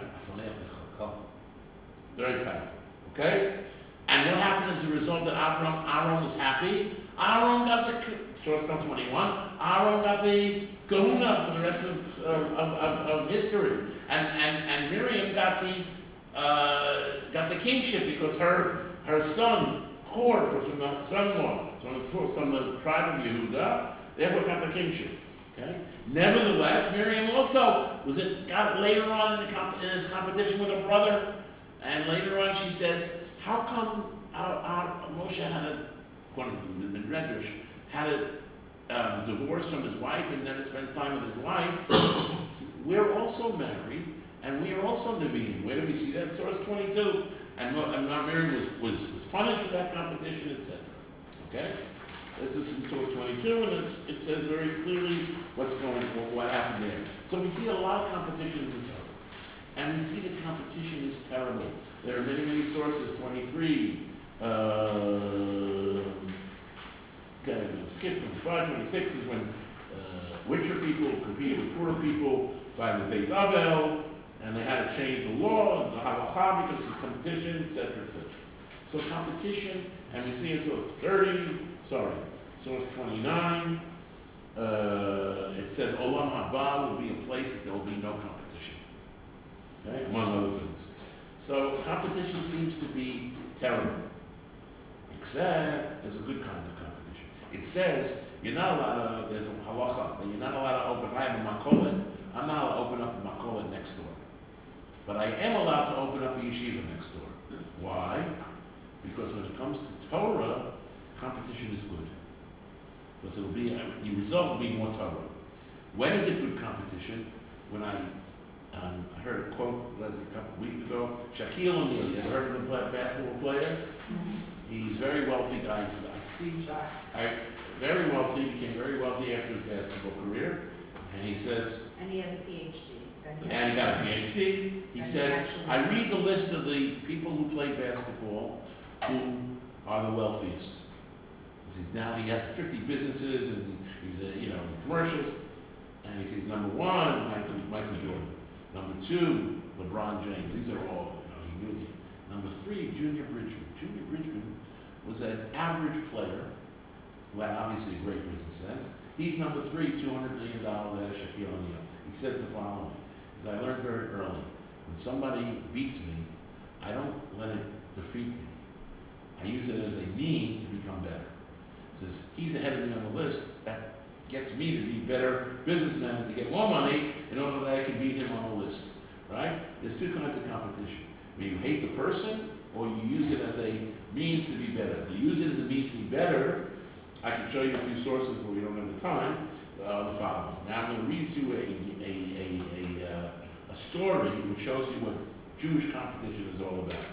Very powerful. Okay? And what happened as a result that Aaron, Aaron was happy? Aaron got the, source come twenty-one, Aaron got the kahuna for the rest of, of, of, of history. And, and, and Miriam got the Uh, got the kingship because her her son Hor was from the son-in-law, from the, from the tribe of Yehuda, therefore got the kingship. Okay. Nevertheless, Miriam also was it got later on in, the comp, in his competition with her brother, and later on she says, "How come our, our Moshe had a, according to the Midrash, had a um, divorce from his wife and never spends time with his wife? We're also married." And we are also Nevi'im. Where do we see that? In Source twenty-two. And, and Miriam was, was, was punished for that competition, et cetera. Okay? This is in Source twenty-two, and it's, it says very clearly what's going, what, what happened there. So we see a lot of competition in the Torah. And we see that competition is terrible. There are many, many sources. twenty-three, uh, okay, skip twenty-five, twenty-six is when uh, richer people competed with poorer people by the Beit Avel. And they had to change the law, the halakha, because of competition, et cetera, et cetera. So competition, and we see in source thirty, sorry, source twenty-nine, uh, it says Olam Haba will be a place that there will be no competition. Okay, among other things. So competition seems to be terrible. Except there's a good kind of competition. It says you're not allowed to, there's a halacha, that you're not allowed to open, I have a makolet, I'm not allowed to open up a makolet next door. But I am allowed to open up a yeshiva next door. Why? Because when it comes to Torah, competition is good. Because it'll be, the result will be more Torah. When is it good competition? When I, um, I heard a quote a couple of weeks ago, Shaquille O'Neal, you ever heard of the play, basketball player? He's a very wealthy guy. I see, I, very wealthy, became very wealthy after his basketball career. And he says, And he has a P H D. and he got a P H D. He And said, actually- I read the list of the people who play basketball who are the wealthiest. He's now, he has fifty businesses and he's, a, you know, commercials. And he says, number one, Michael, Michael Jordan. Number two, LeBron James. These are all, you know, he knew him. Number three, Junior Bridgman. Junior Bridgman was an average player who had obviously a great business sense. He's number three, two hundred million dollars out of Shaquille O'Neal. He says the following. He says, I learned very early, when somebody beats me, I don't let it defeat me. I use it as a means to become better. He says, he's ahead of me on the list. That gets me to be better businessman and to get more money in order that I can beat him on the list. Right? There's two kinds of competition. When you hate the person, or you use it as a means to be better. If you use it as a means to be better, I can show you a few sources, but we don't have the time. Uh, the following. Now I'm going to read you a, a, a, a, uh, a story which shows you what Jewish competition is all about.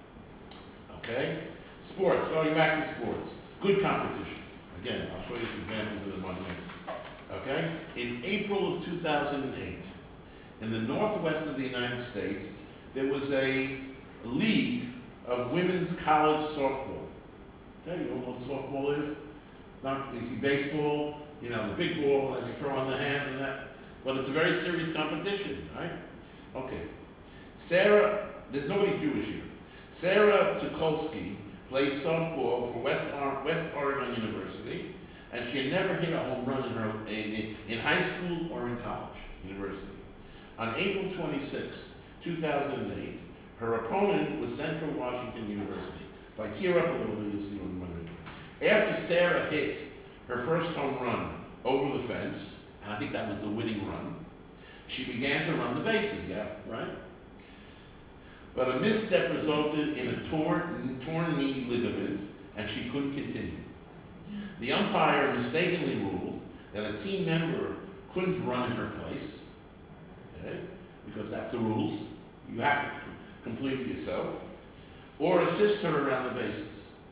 Okay? Sports, going back to sports. Good competition. Again, I'll show you some examples in one minute. okay? In April of two thousand eight, in the northwest of the United States, there was a league of women's college softball. Okay, you know what softball is? Not, you see baseball, you know, the big ball that you throw on the hand and that, but it's a very serious competition, right? Okay. Sarah, there's nobody Jewish here. Sarah Tukolsky played softball for West, Or- West Oregon University, and she had never hit a home run in her in, in high school or in college, university. On April twenty-sixth, two thousand eight, her opponent was Central Washington University. If I tear up a little bit, you'll see what I'm wondering. After Sarah hit her first home run over the fence, and I think that was the winning run, she began to run the bases, yeah, right? But a misstep resulted in a torn, torn knee ligament, and she couldn't continue. The umpire mistakenly ruled that a team member couldn't run in her place, okay, because that's the rules. You have to complete it yourself, or assist her around the bases.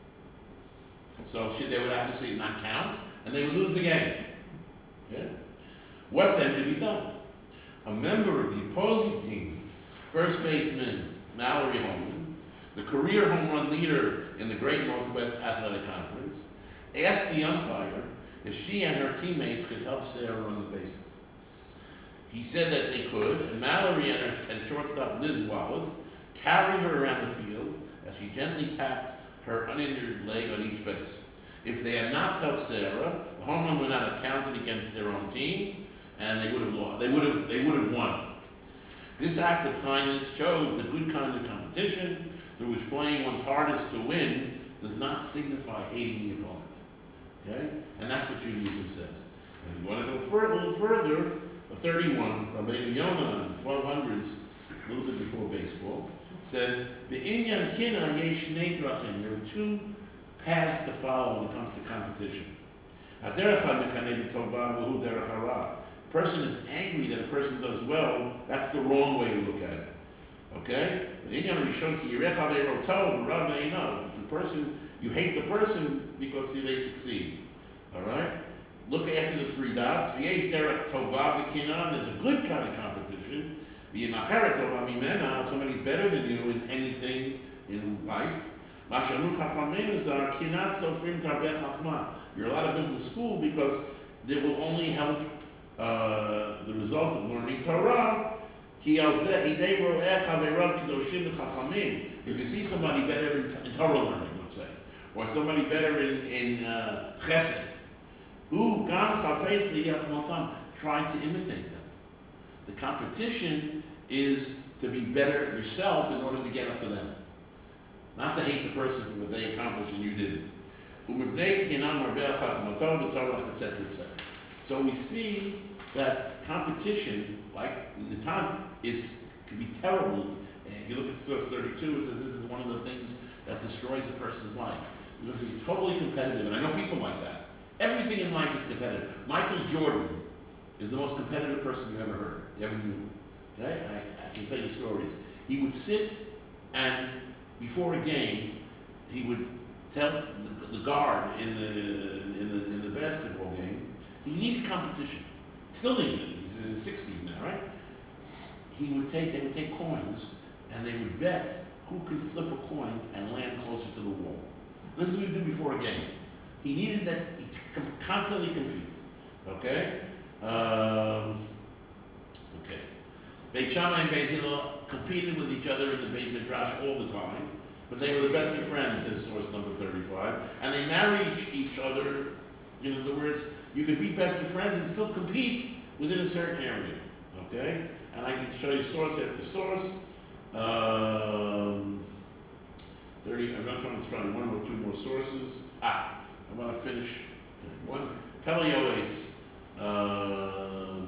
So she, they would obviously not count, and they would lose the game. Okay? What then to be done? A member of the opposing team, first baseman Mallory Holman, the career home run leader in the Great Northwest Athletic Conference, asked the umpire if she and her teammates could help Sarah run the bases. He said that they could, and Mallory and, her, and shortstop Liz Wallace carried her around the field as she gently tapped her uninjured leg on each base. If they had not helped Sarah, the home run would not have counted against their own team, and they would have lost. They would have. They would have won. This act of kindness shows the good kind of competition through which playing one's hardest to win does not signify hating the opponent. Okay, and that's what Judaism says. And if you want to go further, a little further, a thirty-one, Rabbeinu Yonah in the twelve hundreds, a little bit before baseball, says the inyan kina yesh shnei drachim. There are two paths to follow when it comes to competition. Haderech hamechaneh b'tova v'hu derech hara. A person is angry that a person does well. That's the wrong way to look at it. Okay? The inyan rishon ki yirech haveiro tov v'rav me'inav. It's the person you hate the person because they succeed. All right? Look after the three dots. V'yesh derech tova v'kinan. There's a good kind of competition. V'yimacheret tova mimena. Somebody's better than you in anything in life. You're allowed to build a school because it will only help uh, the result of learning Torah. If you see somebody better in, in Torah learning, let's say, or somebody better in, in uh, Chesed, try to imitate them. The competition is to be better yourself in order to get up to them. Not to hate the person for what they accomplished and you didn't. et cetera, et cetera. So we see that competition, like Natan, is can be terrible. And if you look at source thirty-two, it says this is one of the things that destroys a person's life. Because he's totally competitive, and I know people like that. Everything in life is competitive. Michael Jordan is the most competitive person you ever heard, you ever knew. Okay? I, I can tell you stories. He would sit and before a game, he would tell the, the guard in the, in the in the basketball game, he needed competition. Still needed it. He's in his sixties now, right? He would take, they would take coins, and they would bet who could flip a coin and land closer to the wall. This is what he would do before a game. He needed that, he constantly compete. Okay? Um, okay. Beit Shammai and Beit Hillel competed with each other in the Beit Midrash all the time, but they were the best of friends, says source number thirty-five, and they married each other. In other words, you could be best of friends and still compete within a certain area, okay? And I can show you source after source. Um, thirty, I'm not trying to find one or two more sources. Ah, I want to finish one. Pelioes. Um,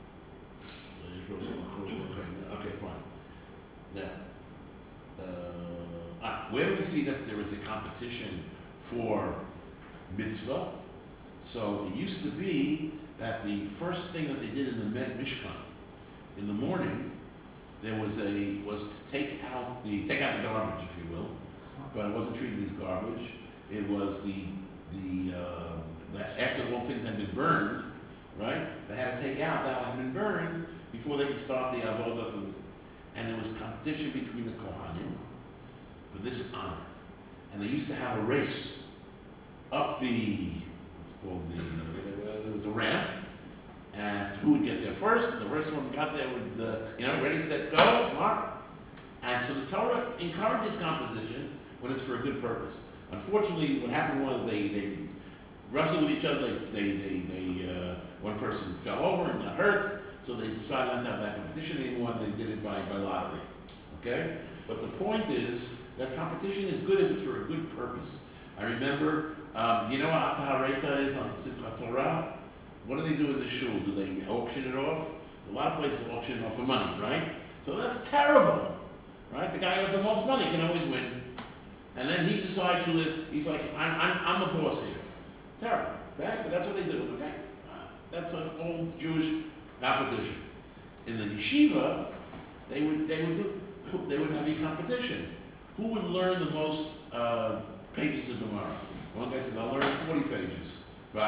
okay, fine. Now, uh, ah, where do we see that there is a competition for mitzvah? So it used to be that the first thing that they did in the Med Mishkan in the morning, there was a was to take out the take out the garbage, if you will, but it wasn't treated as garbage. It was the the uh, that after all things had been burned, right? They had to take out that had been burned before they could start the avodah for the, and there was competition between the Kohanim for this honor. And they used to have a race up the, what's called the, uh, there was a ramp, and who would get there first? The first one got there with the, you know, ready, set, go, mark. And so the Torah encourages competition when it's for a good purpose. Unfortunately, what happened was they, they wrestled with each other, they, they, they, they uh, one person fell over and got hurt, so they decided not to have that competition anymore, and they did it by, by lottery, okay? But the point is that competition is good if it's for a good purpose. I remember, um, you know what Atahareta is on Simchat Torah? What do they do in the shul? Do they auction it off? A lot of places auction it off for money, right? So that's terrible, right? The guy who has the most money can always win. And then he decides to live, he's like, I'm, I'm, I'm the boss here. Terrible, okay? But that's what they do, okay? That's an old Jewish competition. In the yeshiva, they would, they would do, they would have a competition. Who would learn the most uh, pages of Gemara? One guy says, I'll learn forty pages.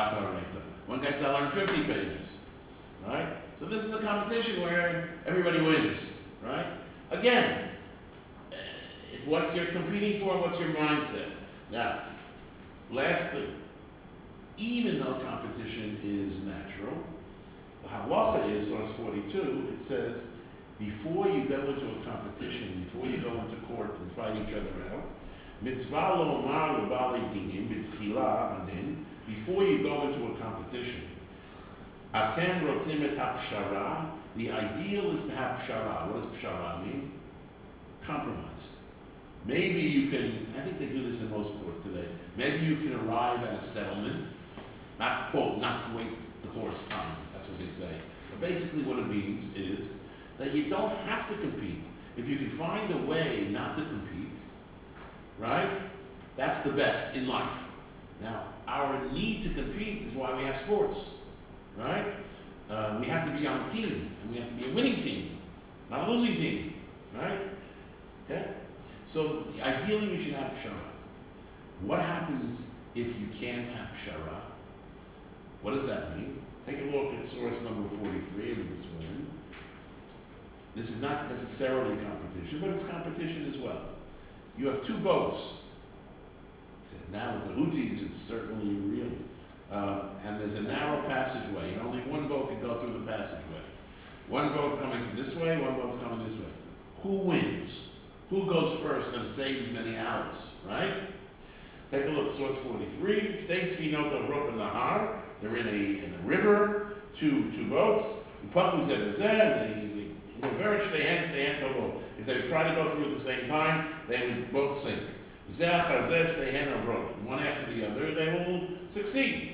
One guy says, I'll learn fifty pages. Right? So this is a competition where everybody wins. Right? Again, it's what you're competing for, what's your mindset. Now, lastly, even though competition is natural, the halacha is, source forty-two, it says, before you go into a competition, before you go into court and fight each other out, mitzvah lo omar lebali dinim b'tchila adin, before you go into a competition, atem rotzim et hapshara, the ideal is to have pshara. What does pshara mean? Compromise. Maybe you can, I think they do this in most courts today, maybe you can arrive at a settlement, not quote, not to wait the horse time, that's what they say. But basically what it means is that you don't have to compete. If you can find a way not to compete, right, that's the best in life. Now, our need to compete is why we have sports, right? Uh, we have to be on a team, and we have to be a winning team, not a losing team, right? Okay? So, ideally we should have pshara. What happens if you can't have pshara? What does that mean? Take a look at source number forty-three of this one. This is not necessarily competition, but it's competition as well. You have two boats. Now with the Houthis, it's certainly real. Uh, and there's a narrow passageway, and only one boat can go through the passageway. One boat coming from this way, one boat's coming this way. Who wins? Who goes first and saves many hours, right? Take a look, source forty-three. States Vinota Rop in the Har. They're in a, in a river, two, two boats. If they try to go through at the same time, they would both sink. One after the other, they will succeed.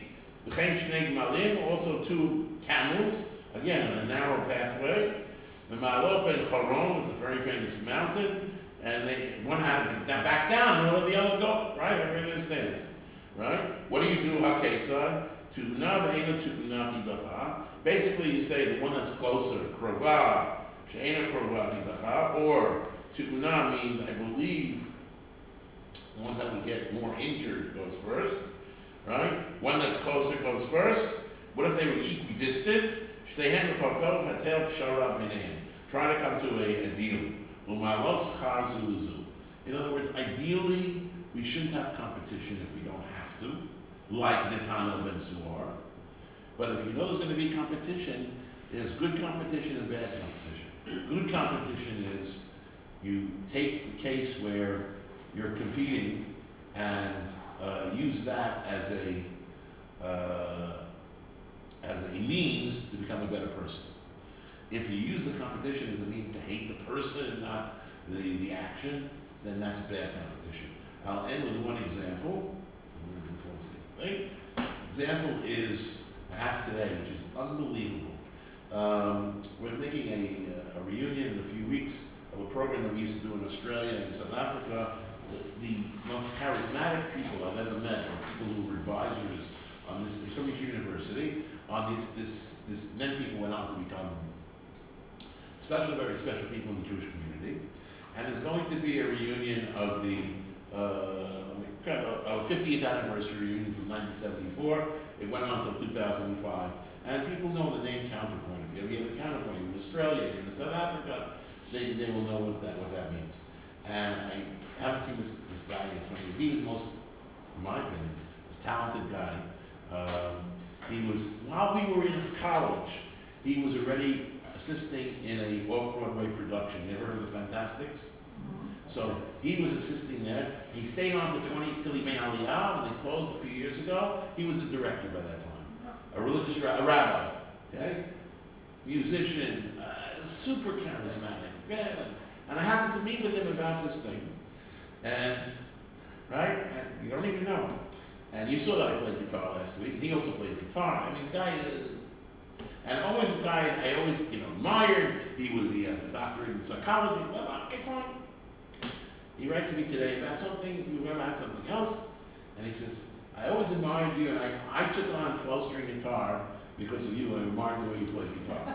Also two camels, again, on a narrow pathway. The Ma'alot ben Choron is a very famous mountain, and they one had to back down in order the other go, right? Everybody understands, right? What do you do, Hakesad? Basically, you say the one that's closer, Krova, She'ena Krova Tidacha, or Tu'una means, I believe, the one that would get more injured goes first, right? One that's closer goes first. What if they were equidistant? Shtehen V'Papel Hatel Pshara B'neim. Try to come to a, a deal. U'malos Char Zuzu. In other words, ideally, we shouldn't have competition if we don't have to, like Netanel ben Suar. But if you know there's going to be competition, there's good competition and bad competition. Good competition is you take the case where you're competing and uh, use that as a uh, as a means to become a better person. If you use the competition as a means to hate the person, not the, the action, then that's bad competition. I'll end with one example. Example is I have today, which is unbelievable. Um, we're making a, a reunion in a few weeks of a program that we used to do in Australia and South Africa. The, the most charismatic people I've ever met are people who were advisors on this, from each university, on this, this, this, many people went on to become special, very special people in the Jewish community. And there's going to be a reunion of the uh, a fiftieth anniversary reunion from nineteen seventy-four. It went on until two thousand five. And people know the name counterpoint. If you ever get a counterpoint in Australia, in South Africa, they, they will know what that, what that means. And I haven't seen this, this guy in twenty years. He was the most, in my opinion, most talented guy. Um, he was, while we were in college, he was already assisting in a off-Broadway production. You ever heard of the Fantastics? So he was assisting there. He stayed on to twenty till he made Aliyah, and they closed a few years ago. He was a director by that time, a religious ra- a rabbi, okay, musician, uh, super charismatic. Yeah. And I happened to meet with him about this thing, and right, and you don't even know. And you saw that I played guitar last week, and he also plays guitar. I mean, the guy. Uh, And always a guy I always, you know, admired. He was he has a doctorate in psychology. Well, okay, fine. He writes to me today about something, we were about something else, and he says, I always admired you, and I, I took on twelve-string guitar because of you. I admired the way you play guitar.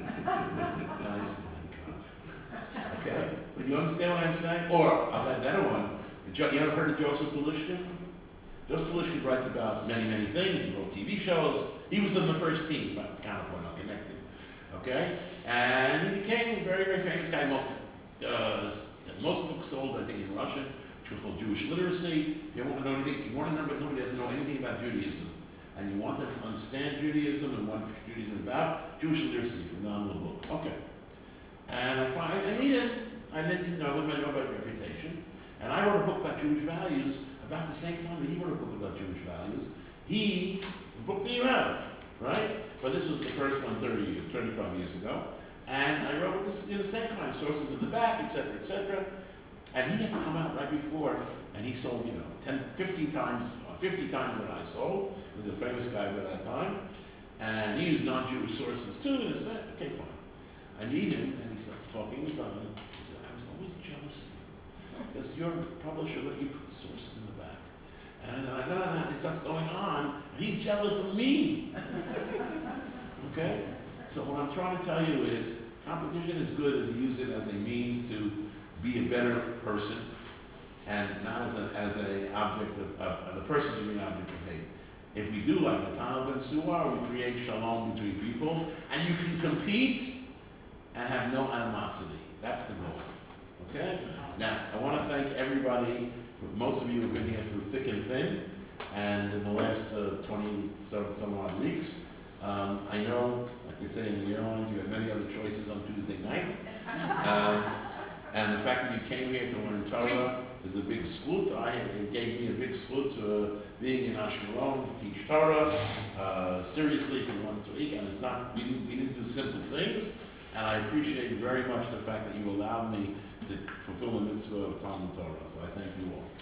And I said, my God. Okay, but you understand what I'm saying? Or, I'll add that one. You ever heard of Joseph Belushkin? Joseph Belushkin writes about many, many things. He wrote T V shows. He was in the first team, but counterpoint, I'm connected. Okay? And he became a very, very famous guy. Most, uh, most books sold, I think, in Russian, which was called Jewish Literacy. If you want to know anything, you want to know, but nobody doesn't know anything about Judaism. And you want them to understand Judaism and what Judaism is about, Jewish Literacy, phenomenal book. Okay. And I find, I meet him, I didn't know him, I know about reputation. And I wrote a book about Jewish values about the same time that he wrote a book about Jewish values. He, the book that you have, right? But this was the first one thirty years, thirty-five years ago. And I wrote this in the same kind, sources in the back, et cetera, et cetera. And he had come out right before, and he sold, you know, ten, fifteen times, fifty times what I sold. He was a famous guy by that time. And he used non-Jewish sources too, and I said, okay, fine. I meet him, and he starts talking about it. He said, I was always jealous of you, because your publisher let you put the sources in the back. And I know that he starts going on, and he's jealous of me. Okay? So what I'm trying to tell you is, competition is good if you use it as a means to be a better person, and not as an as a object of, of, of the person to be an object of hate. If we do like Nathaniel Ben Suar, we create shalom between people, and you can compete and have no animosity. That's the goal. Okay? Now, I want to thank everybody. Most of you have been here through thick and thin, and in the last uh, twenty some, some odd weeks. Um, I know, like they say in the airlines, you have many other choices on Tuesday night. Um, and the fact that you came here to learn Torah is a big salute. I, it gave me a big salute to uh, being in Ashkelon to teach Torah uh, seriously for once a week. And it's not, we didn't, we didn't do simple things. And I appreciate very much the fact that you allowed me to fulfill the mitzvah of Talmud Torah. So I thank you all.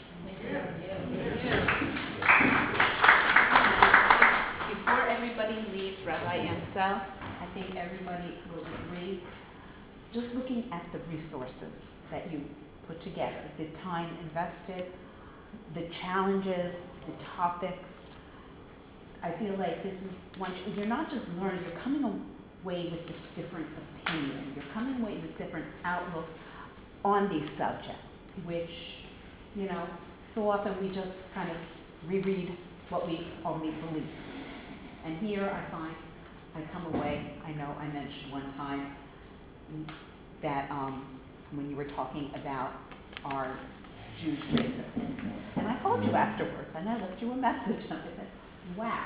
Before everybody leaves, Rabbi Ansel, I think everybody will agree, just looking at the resources that you put together, the time invested, the challenges, the topics, I feel like this is one, you're not just learning, you're coming away with this different opinion, you're coming away with different outlooks on these subjects, which, you know, so often we just kind of reread what we already believe. And here I find, I come away, I know I mentioned one time that um, when you were talking about our Jewish racism, and I called you afterwards, and I left you a message, and I said, wow.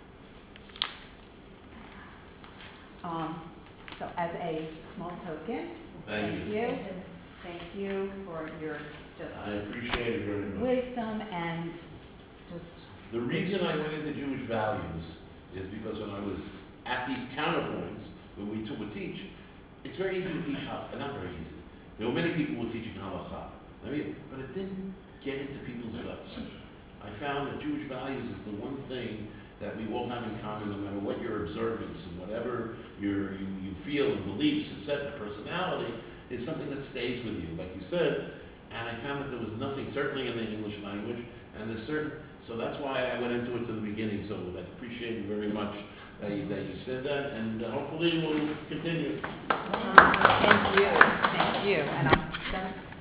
Um, so as a small token, Thank thank you. you. Thank you for your just I appreciate it very much. wisdom and just The reason I went into Jewish values is because when I was at these counterpoints, when we took, would teach, it's very easy to teach halakha, not very easy. There were many people who were teaching halakha, I mean, but it didn't get into people's guts. I found that Jewish values is the one thing that we all have in common, no matter what your observance and whatever your, you, you feel and beliefs, et cetera, personality, is something that stays with you, like you said. And I found that there was nothing, certainly in the English language, and there's certain, so that's why I went into it to the beginning. So I appreciate it very much that you, that you said that, and uh, hopefully we'll continue. thank you, thank you. And I'm gonna